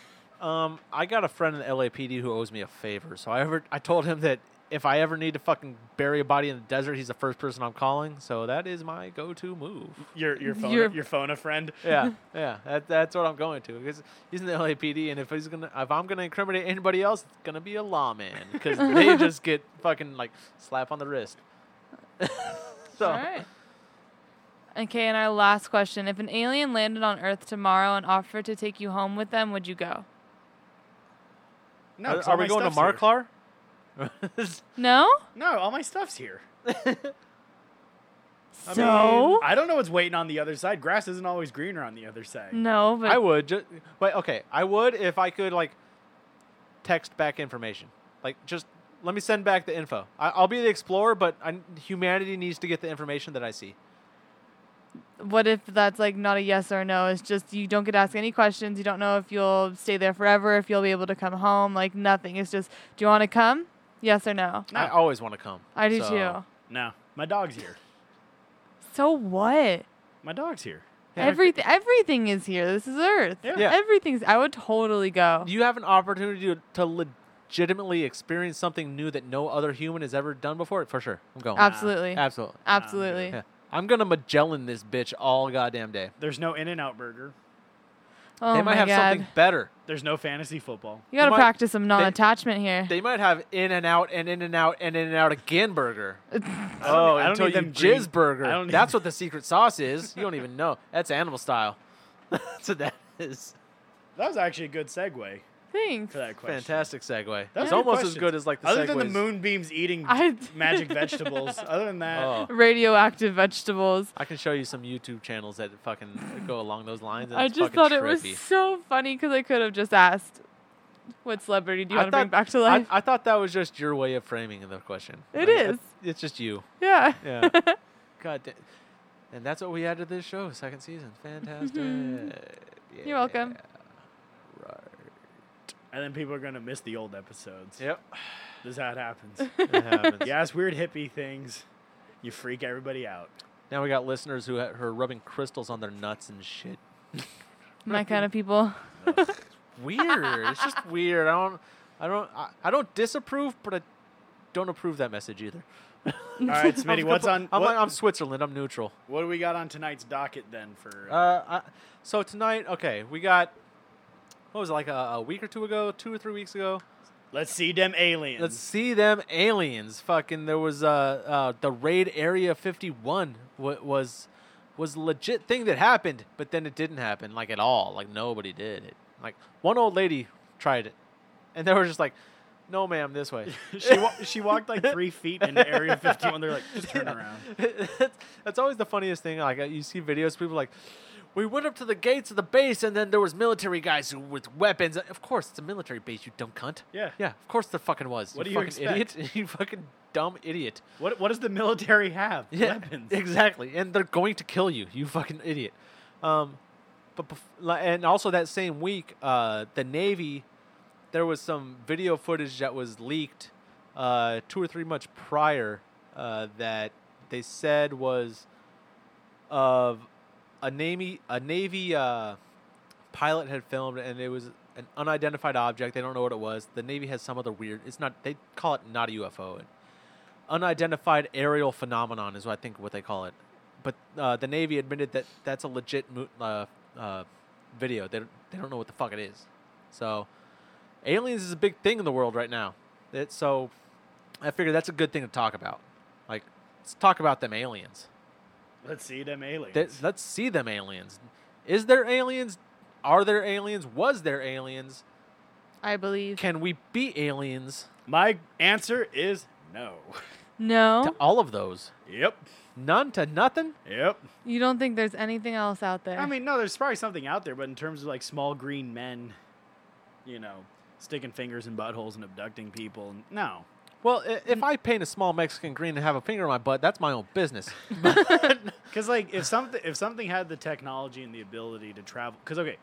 I got a friend in the LAPD who owes me a favor. So I told him that if I ever need to fucking bury a body in the desert, he's the first person I'm calling. So that is my go-to move.
your phone,
Your-
your phone a friend.
Yeah, that's what I'm going to because he's in the LAPD, and if I'm gonna incriminate anybody else, it's gonna be a lawman because they just get fucking like slap on the wrist. So
All right. Okay, and our last question. If an alien landed on Earth tomorrow and offered to take you home with them, would you go?
No, 'cause
are
all
we
my
going to
stuff's
Marklar?
No?
here. No, all my stuff's here.
So?
I don't know what's waiting on the other side. Grass isn't always greener on the other side.
No, but
I would. Wait, okay. I would if I could like text back information. Like just let me send back the info. I'll be the explorer, but humanity needs to get the information that I see.
what if that's like not a yes or a no? It's just you don't get to ask any questions. You don't know if you'll stay there forever, if you'll be able to come home. Like nothing. It's just, do you want to come? Yes or no?
No.
I always want to come.
I do
so-
too.
No, my dog's here.
So what?
My dog's here.
Yeah.
Everything is here. This is Earth.
Yeah.
Everything's. I would totally go.
You have an opportunity to legitimately experience something new that no other human has ever done before. For sure, I'm going.
Absolutely.
Absolutely.
Absolutely.
Yeah. I'm gonna Magellan this bitch all goddamn day.
There's no In-N-Out burger.
Oh
They
my
might have
God.
something better.
There's no fantasy football.
You got to
might-
practice some non-attachment here.
They might have In and Out and In and Out and In and Out again burger.
I
Oh,
don't
until
need
you
them green-
jizz burger.
I don't need-
That's what the secret sauce is. You don't even know. That's animal style. That's what that is.
That was actually a good segue
Thanks.
for that question.
Fantastic segue.
That was
It's
good
almost as
questions.
good as like the
Other
segues.
than the moonbeams eating
I-
magic vegetables. Other than that,
Oh.
Radioactive vegetables.
I can show you some YouTube channels that fucking go along those lines. And
I
it's
just
fucking
thought it was
trippy.
so funny because I could have just asked, what celebrity do you
I
want to bring
thought-
back to life?
I thought that was just your way of framing the question.
It
Like,
is.
It's just you.
yeah.
Yeah. God damn. And that's what we had to this show, second season. Fantastic.
You're welcome.
Right.
and then people are gonna miss the old episodes.
Yep.
This is how it happens.
It happens.
You ask weird hippie things, you freak everybody out.
Now we got listeners who are rubbing crystals on their nuts and shit.
My kind of people.
Weird. It's just weird. I don't disapprove, but I don't approve that message either.
All right, Smitty, what's on?
I'm Switzerland. I'm neutral.
What do we got on tonight's docket then? For
So tonight, okay, we got, what was it, like a week or two ago, 2 or 3 weeks ago?
Let's see them aliens.
Let's see them aliens. Fucking, there was the raid Area 51 was a legit thing that happened, but then it didn't happen like at all. Like nobody did it. Like one old lady tried it, and they were just like, "No, ma'am, this way."
She walked like 3 feet into Area 51. They're like, just turn around.
That's always the funniest thing. Like you see videos, people like, we went up to the gates of the base, and then there was military guys with weapons. Of course, it's a military base, you dumb cunt.
Yeah.
Yeah, of course there fucking was.
What do you
fucking
expect?
idiot. You fucking dumb idiot.
What does the military have?
Yeah,
Weapons.
exactly. And they're going to kill you, you fucking idiot. And also that same week, the Navy, there was some video footage that was leaked 2 or 3 months prior that they said was of a Navy pilot had filmed, and it was an unidentified object. They don't know what it was. The Navy has some other weird. It's not. They call it not a UFO. Unidentified aerial phenomenon is what I think what they call it. But the Navy admitted that that's a legit video. They don't know what the fuck it is. So aliens is a big thing in the world right now. So I figured that's a good thing to talk about. Like, let's talk about them aliens.
Let's see them aliens.
Let's see them aliens. Is there aliens? Are there aliens? Was there aliens?
I believe.
Can we be aliens?
My answer is no.
No.
To all of those.
Yep.
None to nothing?
Yep.
You don't think there's anything else out there?
I mean, no, there's probably something out there, but in terms of like small green men, sticking fingers in buttholes and abducting people, no.
Well, if I paint a small Mexican green and have a finger in my butt, that's my own business.
Because like if something had the technology and the ability to travel, because okay,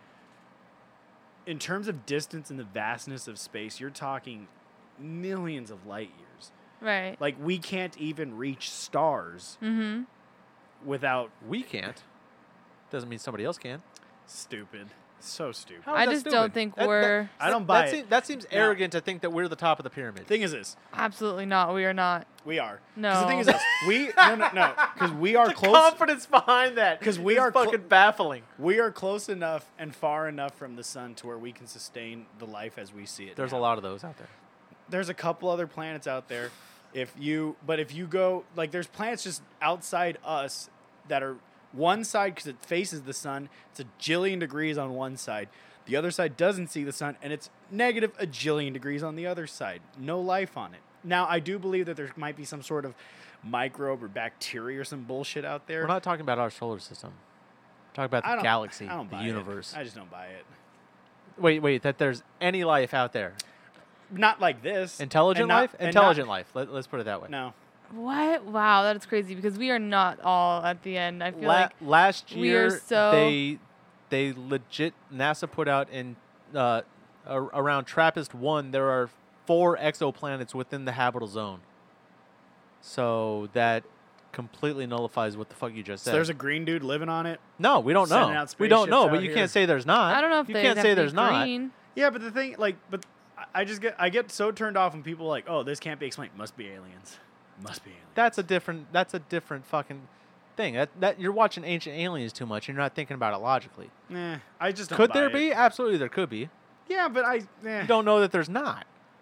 in terms of distance and the vastness of space, you're talking millions of light years.
right.
Like we can't even reach stars
Mm-hmm.
without
We can't. Doesn't mean somebody else can.
stupid. So stupid.
How is
I
that
just
stupid?
don't think we're.
I don't buy
that
it.
that seems
No.
arrogant to think that we're the top of the pyramid.
Thing is this.
Absolutely not. We are not.
We are.
No.
'Cause the thing is this. No. Because we are
The
close.
confidence behind that
'Cause we
is
are
fucking baffling.
We are close enough and far enough from the sun to where we can sustain the life as we see it.
There's
now.
a lot of those out there.
There's a couple other planets out there. If you go, like, there's planets just outside us that are one side because it faces the sun. It's a jillion degrees on one side. The other side doesn't see the sun, and it's negative a jillion degrees on the other side. No life on it. Now, I do believe that there might be some sort of microbe or bacteria or some bullshit out there.
We're not talking about our solar system. We're talking about the galaxy,
I don't
the
buy
universe.
It. I just don't buy it.
Wait, that there's any life out there.
Not like this.
Intelligent
And not-
life?
and
Intelligent
not-
life. Let's put it that way.
No.
What? Wow, that is crazy because we are not all at the end. I feel like
Last
we are
year,
so-
they legit, NASA put out in around TRAPPIST-1, there are 4 exoplanets within the habitable zone. So that completely nullifies what the fuck you just
So
said.
there's a green dude living on it.
No, we don't
sending
know.
out
We don't know,
spaceships
but
out
you
here.
can't say there's not.
I don't know if
you
they
can't
have
say
to be
there's not.
green.
Yeah, but the thing, like, but I get so turned off when people are like, oh, this can't be explained. Must be aliens. Must be aliens.
That's a different fucking thing. That you're watching Ancient Aliens too much. You're not thinking about it logically.
I just don't
Could
buy
there
it.
be? Absolutely, there could be.
Yeah, but
You don't know that there's not.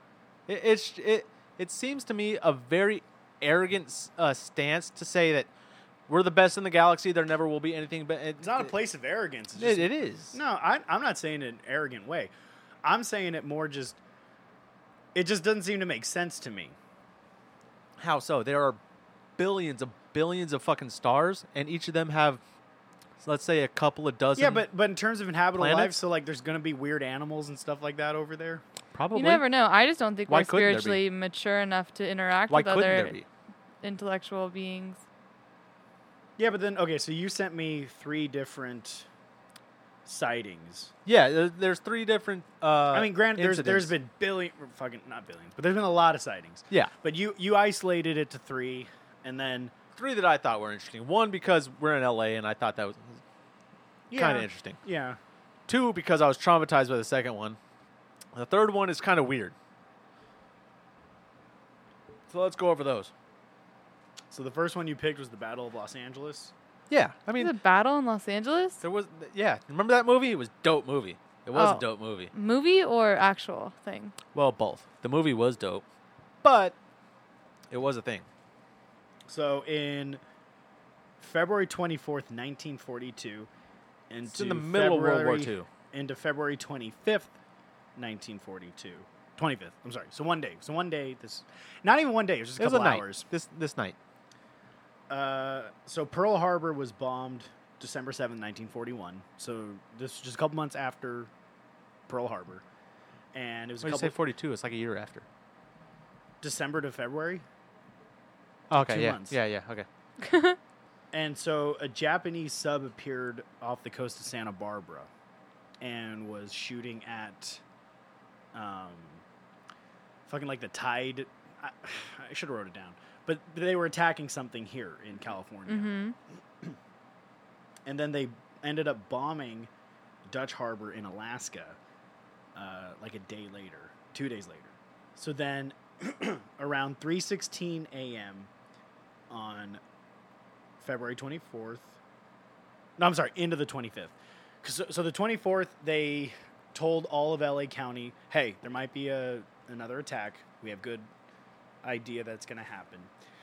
It seems to me a very arrogant stance to say that we're the best in the galaxy. There never will be anything. But
It's not a place of arrogance. It's just,
It is.
No, I'm not saying it in an arrogant way. I'm saying it more just. It just doesn't seem to make sense to me.
How so? There are billions of fucking stars, and each of them have, let's say, a couple of dozen.
Yeah, but in terms of inhabitable life,
planets?
so like there's gonna be weird animals and stuff like that over there.
probably.
You never know. I just don't think
Why
we're
couldn't there be?
spiritually mature enough to interact
Why
with
couldn't
other
there be?
intellectual beings.
Yeah, but then okay, so you sent me 3 different sightings.
Yeah, there's 3 different.
I mean, granted, there's
incidents.
been not billions, but there's been a lot of sightings.
Yeah,
But you isolated it to 3, and then
3 that I thought were interesting. 1 because we're in LA, and I thought that was kind of interesting.
Yeah.
2 because I was traumatized by the second one. The third one is kind of weird. So let's go over those.
So the first one you picked was the Battle of Los Angeles.
Yeah, I
There's
mean,
a battle in Los Angeles?
there was. Yeah, remember that movie? It was a dope movie. It was
Oh.
a dope movie.
Movie or actual thing?
Well, both. The movie was dope, but it was a thing.
So in February 24th, 1942,
It's in the middle of World War II.
Into February 25th, 1942. 25th. I'm sorry. So one day. Not even one day. It was just a
It was
couple
a night.
hours.
This night.
So Pearl Harbor was bombed December 7th, 1941. So this was just a couple months after Pearl Harbor. And it was
What
a
did you say?
couple
42. It's like a year after.
December to February.
Okay.
2
Yeah.
months.
Yeah. Okay.
And so a Japanese sub appeared off the coast of Santa Barbara and was shooting at fucking like the Tide. I should have wrote it down. But they were attacking something here in California.
Mm-hmm.
And then they ended up bombing Dutch Harbor in Alaska like a day later, 2 days later. So then around 3:16 a.m. on February 24th. No, I'm sorry, into the 25th. So the 24th, they told all of LA County, hey, there might be another attack. We have good idea that's going to happen.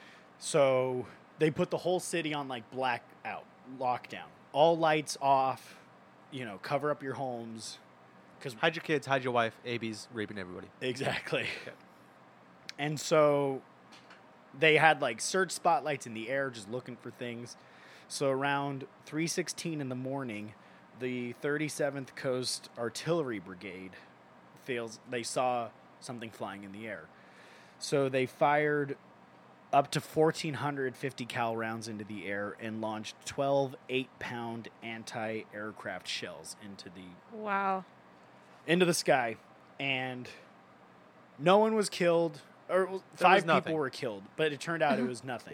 So they put the whole city on like blackout, lockdown. All lights off, cover up your homes.
Hide your kids, hide your wife. AB's raping everybody.
Exactly. And so they had like search spotlights in the air just looking for things. So around 3:16 in the morning, the 37th Coast Artillery Brigade they saw something flying in the air. So they fired up to 1,450 cal rounds into the air and launched 12 8-pound anti-aircraft shells
Wow.
into the sky, and no one was killed. Or
was
5
nothing.
people were killed, but it turned out it was nothing.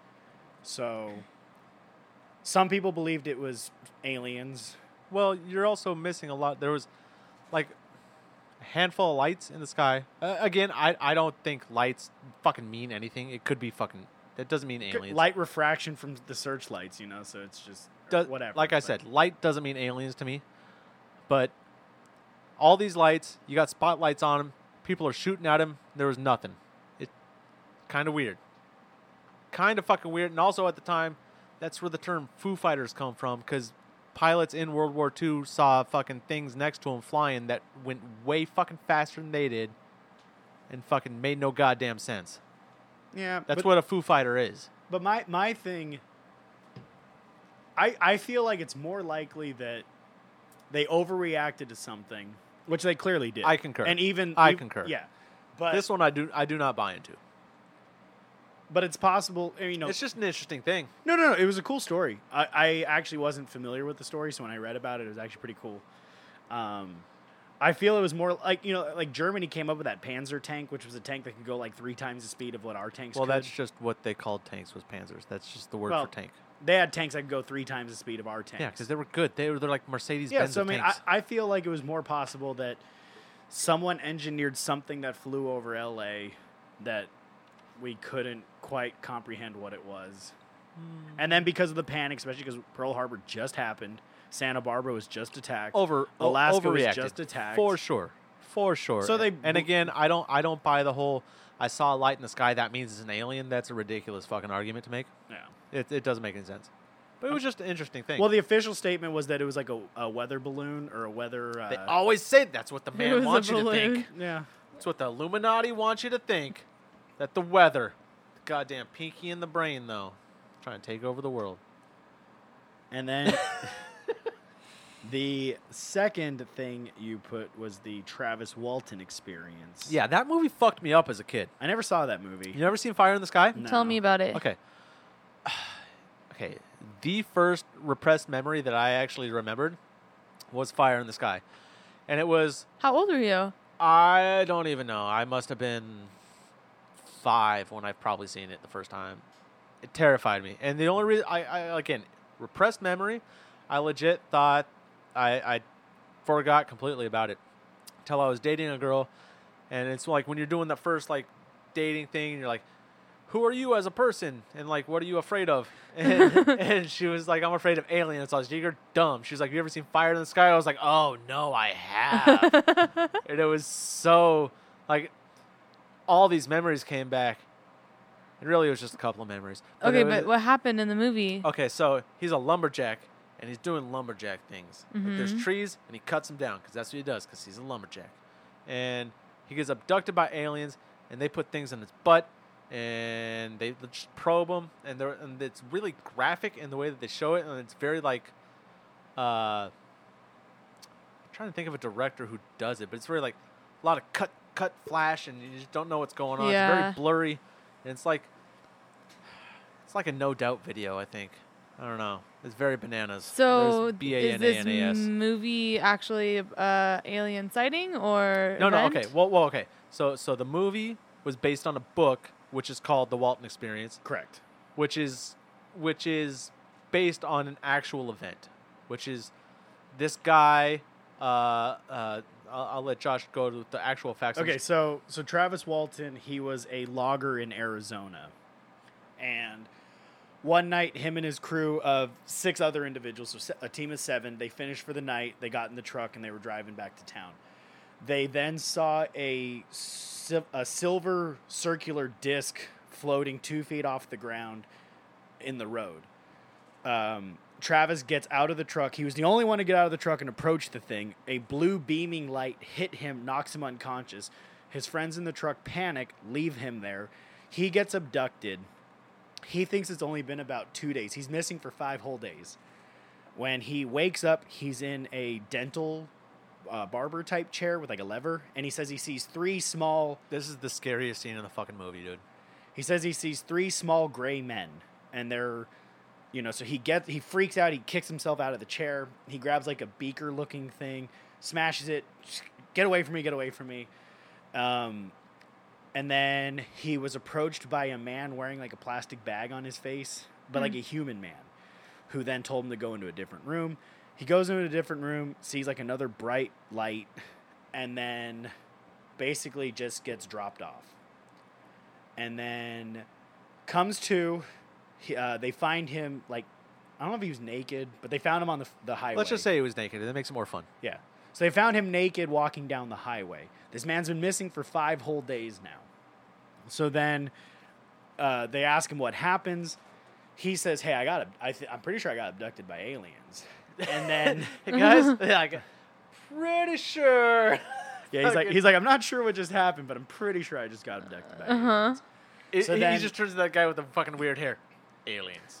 So some people believed it was aliens.
Well, you're also missing a lot. There was like a handful of lights in the sky. Again, I don't think lights fucking mean anything. It could be fucking. That doesn't mean aliens.
Light refraction from the searchlights, so it's just whatever.
Like I said, light doesn't mean aliens to me. But all these lights, you got spotlights on them. People are shooting at them. There was nothing. It kind of weird. Kind of fucking weird. And also at the time, that's where the term Foo Fighters come from, because pilots in World War II saw fucking things next to them flying that went way fucking faster than they did and fucking made no goddamn sense.
Yeah,
That's what a Foo Fighter is.
But my thing, I feel like it's more likely that they overreacted to something, which they clearly did.
I concur.
And
I concur.
Yeah, but
This one I do not buy into.
but it's possible.
It's just an interesting thing.
No. It was a cool story. I actually wasn't familiar with the story, so when I read about it, it was actually pretty cool. I feel it was more like like Germany came up with that Panzer tank, which was a tank that could go like 3 times the speed of what our tanks.
Well,
could.
that's just what they called tanks was Panzers. That's just the word
Well,
for tank.
They had tanks that could go 3 times the speed of our tanks.
Yeah, because they were good. They're like Mercedes-Benz
Yeah, so I
of
mean,
tanks.
I feel like it was more possible that someone engineered something that flew over LA that we couldn't quite comprehend what it was. And then because of the panic, especially because Pearl Harbor just happened, Santa Barbara was just attacked. Alaska was
overreacted.
just attacked.
For sure.
So they
and again, I don't buy the whole I saw a light in the sky that means it's an alien. That's a ridiculous fucking argument to make.
Yeah.
It doesn't make any sense. But it was just an interesting thing.
Well, the official statement was that it was like a weather balloon or a weather.
They always say that's what the
It
man
was a
wants you to
balloon.
think.
Yeah.
It's what the Illuminati wants you to think. That the weather, the goddamn pinky in the brain, though, trying to take over the world.
And then the second thing you put was the Travis Walton Experience.
Yeah, that movie fucked me up as a kid.
I never saw that movie.
You never seen Fire in the Sky?
No.
Tell me about it.
Okay. Okay. The first repressed memory that I actually remembered was Fire in the Sky. And it was,
How old were you?
I don't even know. I must have been 5 when I've probably seen it the first time. It terrified me. And the only reason, again, repressed memory, I legit thought I forgot completely about it until I was dating a girl. And it's like when you're doing the first, like, dating thing, and you're like, who are you as a person? And, like, what are you afraid of? And she was like, I'm afraid of aliens. I was like, you're dumb. She was like, have you ever seen Fire in the Sky? I was like, oh, no, I have. And it was so, like, all these memories came back. And really, it was just a couple of memories.
Okay,
it was-
but what happened in the movie?
Okay, so he's a lumberjack, and he's doing lumberjack things. Like,
Mm-hmm.
there's trees, and he cuts them down, because that's what he does, because he's a lumberjack. And he gets abducted by aliens, and they put things in his butt, and they just probe him, and it's really graphic in the way that they show it, and it's very, like, I'm trying to think of a director who does it, but it's very, like, a lot of cut, flash, and you just don't know what's going on. It's very
Yeah.
blurry, and it's like a No Doubt video, I think. I don't know. It's very bananas.
So
There's
is this
BANANAS.
movie actually alien sighting or
No,
event?
okay. Well, okay. So the movie was based on a book, which is called The Walton Experience,
Correct.
which is based on an actual event, which is this guy. I'll let Josh go to the actual facts.
Okay, so Travis Walton, he was a logger in Arizona, and one night, him and his crew of 6 other individuals, so a team of 7, they finished for the night. They got in the truck and they were driving back to town. They then saw a silver circular disc floating 2 feet off the ground in the road. Travis gets out of the truck. He was the only one to get out of the truck and approach the thing. A blue beaming light hit him, knocks him unconscious. His friends in the truck panic, leave him there. He gets abducted. He thinks it's only been about 2 days. He's missing for 5 whole days. When he wakes up, he's in a dental barber type chair with like a lever, and he says he sees 3 small.
This is the scariest scene in the fucking movie, dude.
He says he sees 3 small gray men, and they're, so he freaks out. He kicks himself out of the chair. He grabs like a beaker looking thing, smashes it. Get away from me! Get away from me! And then he was approached by a man wearing like a plastic bag on his face, but like a human man, who then told him to go into a different room. He goes into a different room, sees like another bright light, and then basically just gets dropped off. And then comes to, they find him like, I don't know if he was naked, but they found him on the highway.
Let's just say he was naked. That makes it more fun.
Yeah. So they found him naked walking down the highway. This man's been missing for 5 whole days now. So then they ask him what happens. He says, hey, I'm pretty sure I got abducted by aliens. And then,
Hey, guys, like, pretty sure.
yeah, he's like, I'm not sure what just happened, but I'm pretty sure I just got abducted by aliens. So
he
then-
just turns to that guy with the fucking weird hair. Aliens.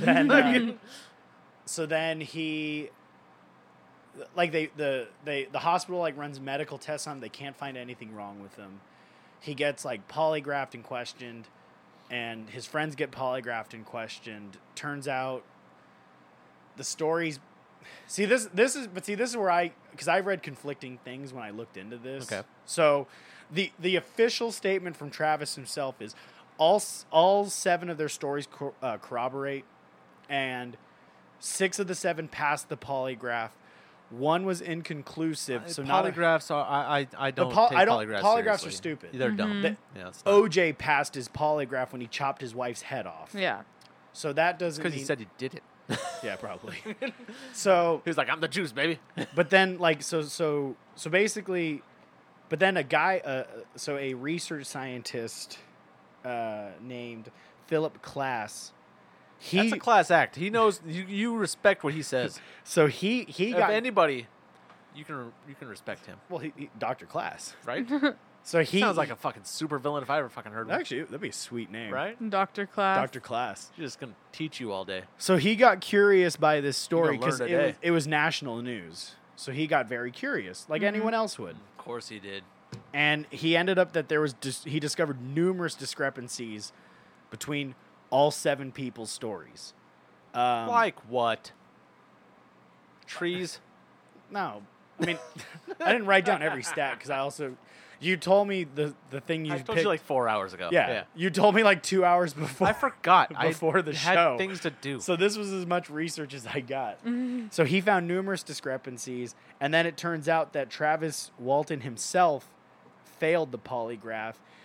So then he, like the hospital like runs medical tests on him. They can't find anything wrong with him. He gets like polygraphed and questioned, and his friends get polygraphed and questioned. Turns out the stories. This is where because I've read conflicting things when I looked into this.
Okay.
So the official statement from Travis himself is all 7 of their stories corroborate, and 6 of the 7 passed the polygraph. 1 was inconclusive. So
polygraphs are I don't take polygraphs
polygraphs
seriously.
are stupid.
They're dumb.
The-
Yeah, it's not.
OJ passed his polygraph when he chopped his wife's head off.
Yeah.
So that doesn't
Because
mean
he said he did it.
yeah, probably. So
He was like, I'm the juice, baby.
but then like so basically, but then a guy so a research scientist named Philip Klass.
That's a class act. He knows you respect what he says.
So he
If
got
anybody, you can respect him,
well he Dr. Klass.
right?
So he
Sounds like a fucking super villain if I ever fucking heard one.
actually that'd be a sweet name,
Right?
Dr. Class.
Dr. Klass.
He's just gonna teach you all day.
So he got curious by this story
You're gonna
because
learn today.
it was national news. So he got very curious, like anyone else would.
Of course he did.
And he ended up that he discovered numerous discrepancies between all 7 people's stories.
Like what? Trees?
No, I mean, I didn't write down every stat because I also, you told me the thing you
I told
picked.
you like 4 hours ago.
yeah, you told me like 2 hours before.
I forgot.
Before
I
the
had
show.
things to do.
So this was as much research as I got. So he found numerous discrepancies, and then it turns out that Travis Walton himself failed the polygraph.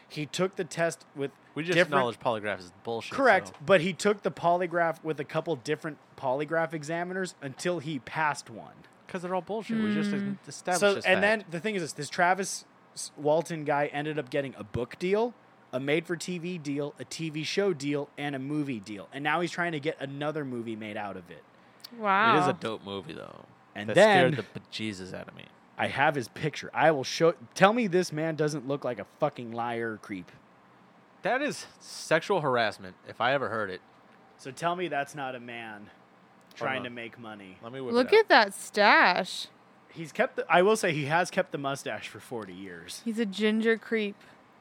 He took the test with
We just
different-
acknowledge polygraph is bullshit.
Correct,
so-
but he took the polygraph with a couple different polygraph examiners until he passed one.
Because they're all bullshit. We just established
So,
this
and
fact.
then the thing is this Travis Walton guy ended up getting a book deal, a made-for-TV deal, a TV show deal, and a movie deal. And now he's trying to get another movie made out of it.
Wow.
It is a dope movie, though.
And
that
then
scared the bejesus out of me.
I have his picture. I will show. Tell me this man doesn't look like a fucking liar or creep.
That is sexual harassment, if I ever heard it.
So tell me that's not a man trying
on.
to make money.
Let me whip
Look
it
at that stash.
He's kept. I will say he has kept the mustache for 40 years.
He's a ginger creep.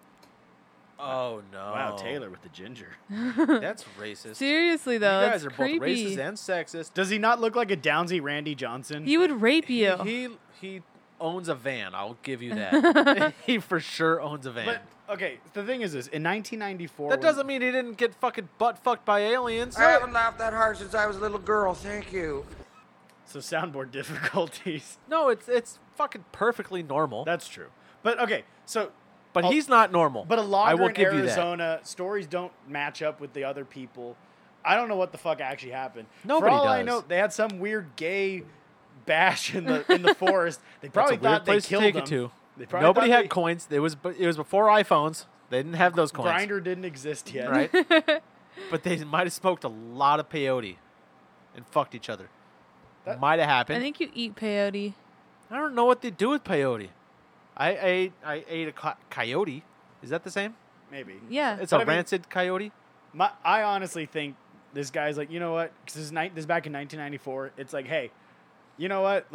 Oh, no.
Wow, Taylor with the ginger.
That's racist.
Seriously though,
you guys
that's
are
creepy.
both racist and sexist.
Does he not look like a Downsy Randy Johnson?
He would rape you.
He owns a van. I'll give you that. He for sure owns a van.
But okay, the thing is this: in 1994,
that doesn't mean he didn't get fucking butt fucked by aliens.
I haven't laughed that hard since I was a little girl. Thank you.
So soundboard difficulties.
No, it's fucking perfectly normal.
That's true. But okay, so
but
a-
he's not normal.
But a logger
I will
in
give you that.
Arizona, stories don't match up with the other people. I don't know what the fuck actually happened.
Nobody
For all I
does.
know, they had some weird gay bash in the forest. They probably
That's a weird
thought they
place to
killed
take
them.
it to.
They probably
Nobody
thought
had
they-
coins. It was before iPhones. They didn't have those coins.
Grindr didn't exist yet.
Right? But they might have smoked a lot of peyote and fucked each other.
That-
Might have
I
happened.
think you eat peyote.
I don't know what they do with peyote. I ate a coyote. Is that the same?
Maybe.
Yeah.
It's
But
a
I mean-
rancid coyote.
I honestly think this guy's like, you know what? Because this is back in 1994. It's like, hey, you know what?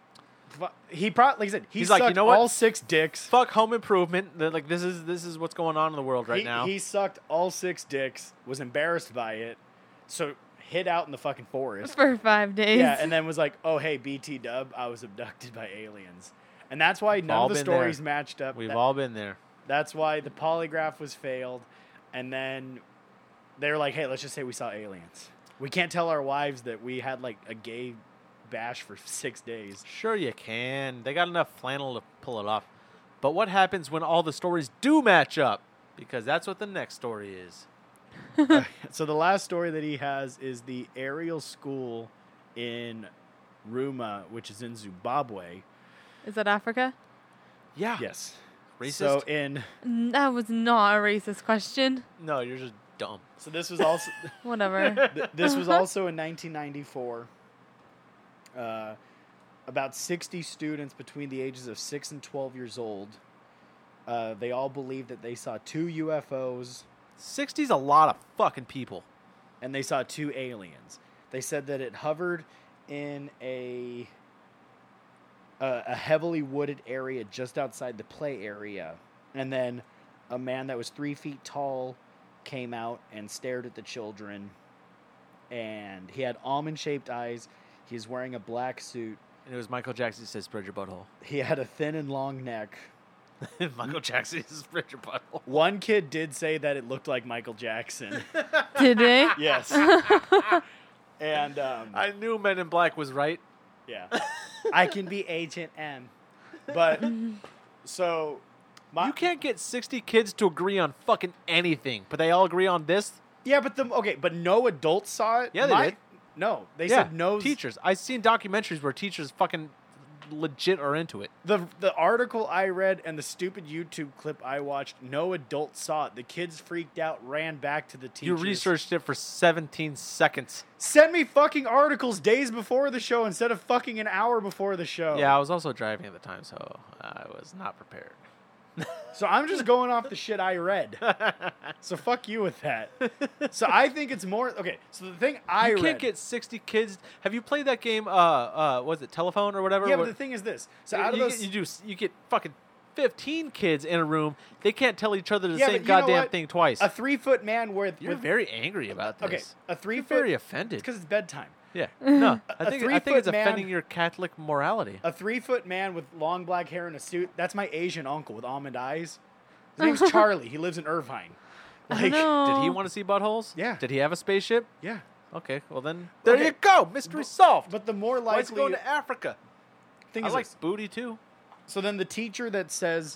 He probably, like I said,
He's like, you
sucked
know what?
all 6 dicks.
Fuck home improvement. They're like this is what's going on in the world right now.
He sucked all 6 dicks, was embarrassed by it, so hid out in the fucking forest.
For 5 days.
Yeah, and then was like, oh, hey, BT dub, I was abducted by aliens. And that's why none
all
of the
been
stories
there.
matched up.
We've all been there.
That's why the polygraph was failed. And then they were like, hey, let's just say we saw aliens. We can't tell our wives that we had like a gay bash for 6 days.
Sure you can. They got enough flannel to pull it off. But what happens when all the stories do match up? Because that's what the next story is.
So the last story that he has is the Ariel School in Ruma, which is in Zimbabwe.
Is that Africa?
Yeah.
Yes.
Racist?
So in
That was not a racist question.
No, you're just dumb.
so this was also
Whatever.
this was also in 1994. About 60 students between the ages of 6 and 12 years old. They all believe that they saw 2 UFOs
60's a lot of fucking people.
and they saw 2 aliens. They said that it hovered in a heavily wooded area just outside the play area, and then a man that was 3 feet tall came out and stared at the children, and he had almond-shaped eyes. He was wearing a black suit.
And it was Michael Jackson who said, spread your butthole.
He had a thin and long neck.
Michael Jackson said, spread your butthole.
One kid did say that it looked like Michael Jackson.
Did they?
Yes. And
I knew Men in Black was right.
yeah, I can be Agent M. But so
You can't get 60 kids to agree on fucking anything, but they all agree on this?
Yeah, but no adults saw it.
Yeah, they did.
No, they
Yeah,
said no.
teachers. I've seen documentaries where teachers fucking legit are into it.
The article I read and the stupid YouTube clip I watched, no adults saw it. The kids freaked out, ran back to the
You
teachers.
researched it for 17 seconds.
Send me fucking articles days before the show instead of fucking an hour before the show.
Yeah, I was also driving at the time, so I was not prepared.
So I'm just going off the shit I read. So fuck you with that. So I think it's more okay. So the thing I
You
read,
can't get 60 kids. Have you played that game? Was it Telephone or whatever?
yeah, but
What-
the thing is this. So out of those,
you get fucking 15 kids in a room. They can't tell each other the
yeah,
same
but you know
goddamn
what?
thing twice.
A 3-foot man
You're very angry about this.
okay, a 3
You're
foot.
very offended.
It's because it's bedtime.
Yeah. No, I
A
think
3-foot
it's
man-
offending your Catholic morality.
A 3-foot man with long black hair and a suit. That's my Asian uncle with almond eyes. His name's Charlie. He lives in Irvine. Like,
No.
Did he want to see buttholes?
Yeah.
Did he have a spaceship?
yeah.
Okay, well then there
Okay.
you go. Mystery solved.
But the more
Why's he
likely
going to Africa?
thing
I
is
like
this.
booty too.
So then the teacher that says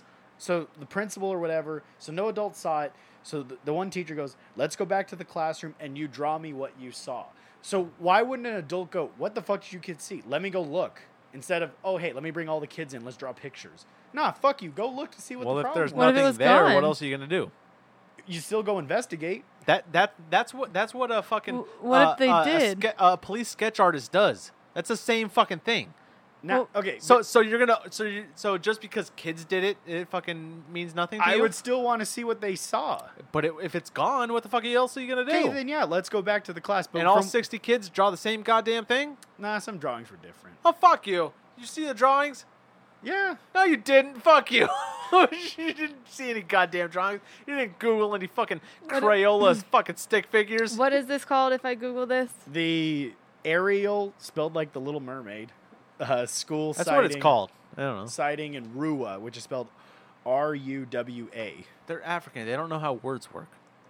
So the principal or whatever, so no adult saw it. So the one teacher goes, let's go back to the classroom and you draw me what you saw. So why wouldn't an adult go, what the fuck did you kids see? Let me go look. Instead of, oh, hey, let me bring all the kids in. Let's draw pictures. Nah, fuck you. Go look to see what
Well,
the
if
problem
there's
was.
What if it
nothing
was
there,
gone?
what else are you gonna do?
You still go investigate.
That's what a fucking
What if they
a
did?
a police sketch artist does. That's the same fucking thing.
Now,
Well,
okay,
So you're gonna so just because kids did it, it fucking means nothing to
I
you.
would still want to see what they saw.
But if it's gone, what the fuck else are you gonna do?
Okay, then yeah, let's go back to the class. But
and all
from-
60 kids draw the same goddamn thing?
Nah, some drawings were different.
Oh fuck you! You see the drawings?
Yeah.
No, you didn't. Fuck you. You didn't see any goddamn drawings. You didn't Google any fucking Crayola fucking stick figures.
What is this called if I Google this?
The Ariel, spelled like the Little Mermaid, school
That's
sighting.
what it's called. I don't know.
Sighting and Ruwa, which is spelled R-U-W-A.
They're African. They don't know how words work.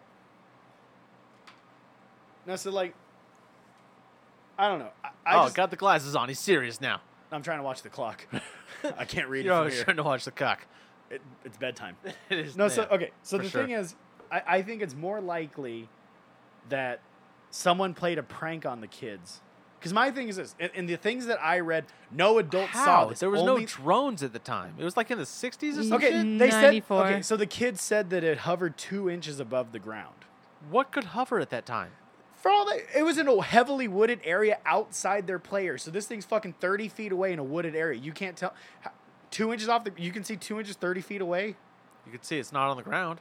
No, so like, I don't know. I just,
got the glasses on. He's serious now.
I'm trying to watch the clock. I can't read it
You're
from
always
here.
trying to watch the cock.
It's bedtime.
It is.
No, so
yeah,
okay. So
for
the
sure.
thing is, I think it's more likely that someone played a prank on the kids. Because my thing is this, in the things that I read, no adult saw
How?
this.
There was
Only-
no drones at the time. It was like in the 60s or some
Okay,
shit?
they said.
94.
Okay, so the kids said that it hovered 2 inches above the ground.
What could hover at that time?
For all that, it was in a heavily wooded area outside their player. So this thing's fucking 30 feet away in a wooded area. You can't tell. 2 inches off the. You can see 2 inches 30 feet away.
You could see it's not on the ground.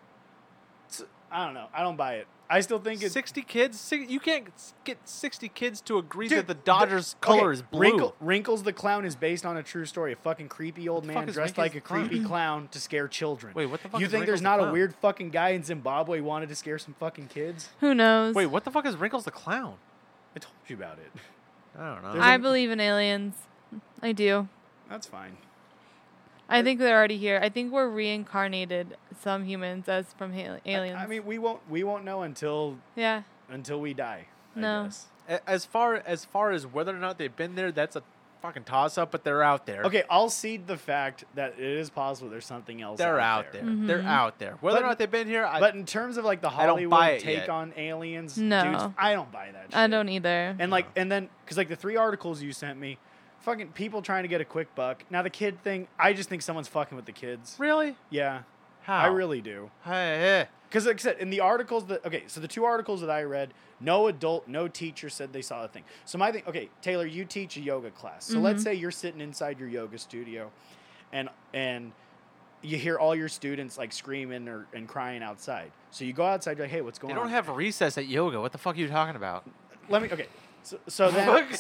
I don't know. I don't buy it. I still think it's
60 kids? You can't get 60 kids to agree
Dude,
that the Dodgers' color is blue.
Wrinkles the Clown is based on a true story. A fucking creepy old
the fuck
man
is
dressed
Wrinkles
like a
the Clown?
creepy clown to scare children.
Wait, what the fuck
You
is
think there's
Wrinkles the
not a
Clown?
weird fucking guy in Zimbabwe who wanted to scare some fucking kids?
Who knows?
Wait, what the fuck is Wrinkles the Clown?
I told you about it.
I don't know.
There's
I
a-
believe in aliens. I do.
That's fine.
I think they're already here. I think we're reincarnated, some humans, as from aliens.
I mean, we won't know until
yeah.
we die. I
No.
guess.
As far as whether or not they've been there, that's a fucking toss-up, but they're out there.
Okay, I'll cede the fact that it is possible there's something else.
They're out there. They're out there. Whether
But-
or not they've been here,
But in terms of like the
I don't buy
Hollywood
it
take
yet.
on aliens,
No.
dudes, I don't buy that shit.
I don't either.
And like, and then, because like the 3 articles you sent me, fucking people trying to get a quick buck. Now the kid thing, I just think someone's fucking with the kids.
really?
Yeah,
How?
I really do.
Hey.
Because like I said, in the articles that, okay, so the 2 articles that I read, no adult, no teacher said they saw a thing. So my thing, okay, Taylor, you teach a yoga class. So let's say you're sitting inside your yoga studio, and you hear all your students like screaming and crying outside. So you go outside, you're like, hey, what's going
They
on?
don't have recess at yoga. What the fuck are you talking about?
Let me. Okay. So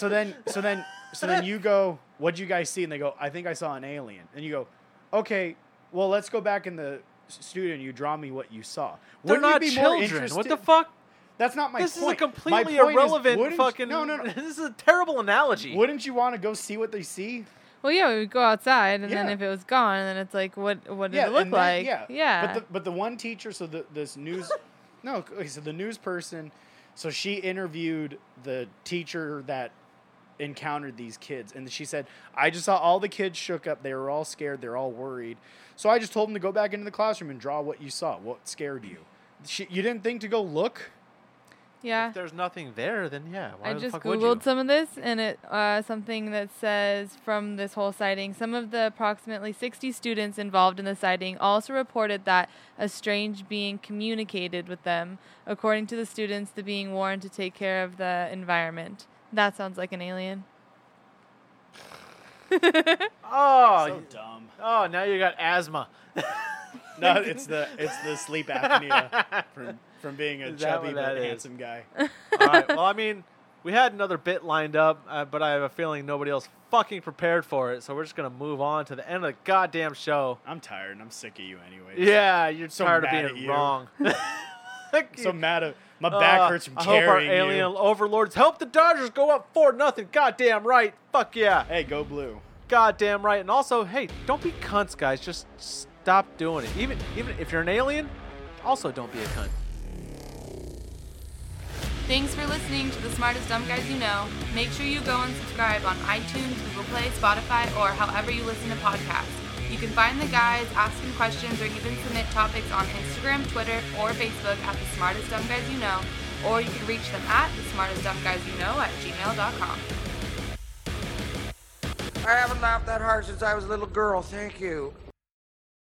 then you go. What'd you guys see? And they go, I think I saw an alien. And you go, okay. Well, let's go back in the studio and you draw me what you saw.
They're
Wouldn't you
not
be more
children.
interested-
What the fuck?
That's not my
This
point.
is a completely
My point is,
irrelevant
wouldn't-
fucking.
No.
This is a terrible analogy.
Wouldn't you want to go see what they see?
well, yeah, we would go outside, and then
Yeah.
if it was gone, then it's like, what did it look
and then-
like?
yeah.
Yeah.
But the one teacher, so this news, no, okay, so the news person, so she interviewed the teacher that encountered these kids, and she said, I just saw all the kids shook up. They were all scared. They're all worried. So I just told them to go back into the classroom and draw what you saw. What scared you? You didn't think to go look?
yeah.
If there's nothing there, then yeah. Why
I
the
just
fuck would
googled
you?
some of this, and it something that says from this whole sighting, some of the approximately 60 students involved in the sighting also reported that a strange being communicated with them. According to the students, the being warned to take care of the environment. That sounds like an alien.
Oh,
So dumb.
oh, now you got asthma.
No, it's the sleep apnea from being a
Is that
chubby
what that
but
is?
handsome guy.
All right. Well, I mean, we had another bit lined up, but I have a feeling nobody else fucking prepared for it. So we're just gonna move on to the end of the goddamn show.
I'm tired and I'm sick of you anyway.
Yeah, you're
So
tired of
mad at
being
you.
wrong.
So mad at my back hurts from
I hope our
carrying
alien
you.
overlords help the Dodgers go up 4-0. Goddamn right. Fuck yeah.
Hey, go blue.
Goddamn right. And also, hey, don't be cunts, guys. Just stop doing it. Even if you're an alien, also don't be a cunt.
Thanks for listening to The Smartest Dumb Guys You Know. Make sure you go and subscribe on iTunes, Google Play, Spotify, or however you listen to podcasts. You can find the guys, ask them questions, or even submit topics on Instagram, Twitter, or Facebook at The Smartest Dumb Guys You Know, or you can reach them at thesmartestdumbguysyouKnow@gmail.com.
I haven't laughed that hard since I was a little girl. Thank you.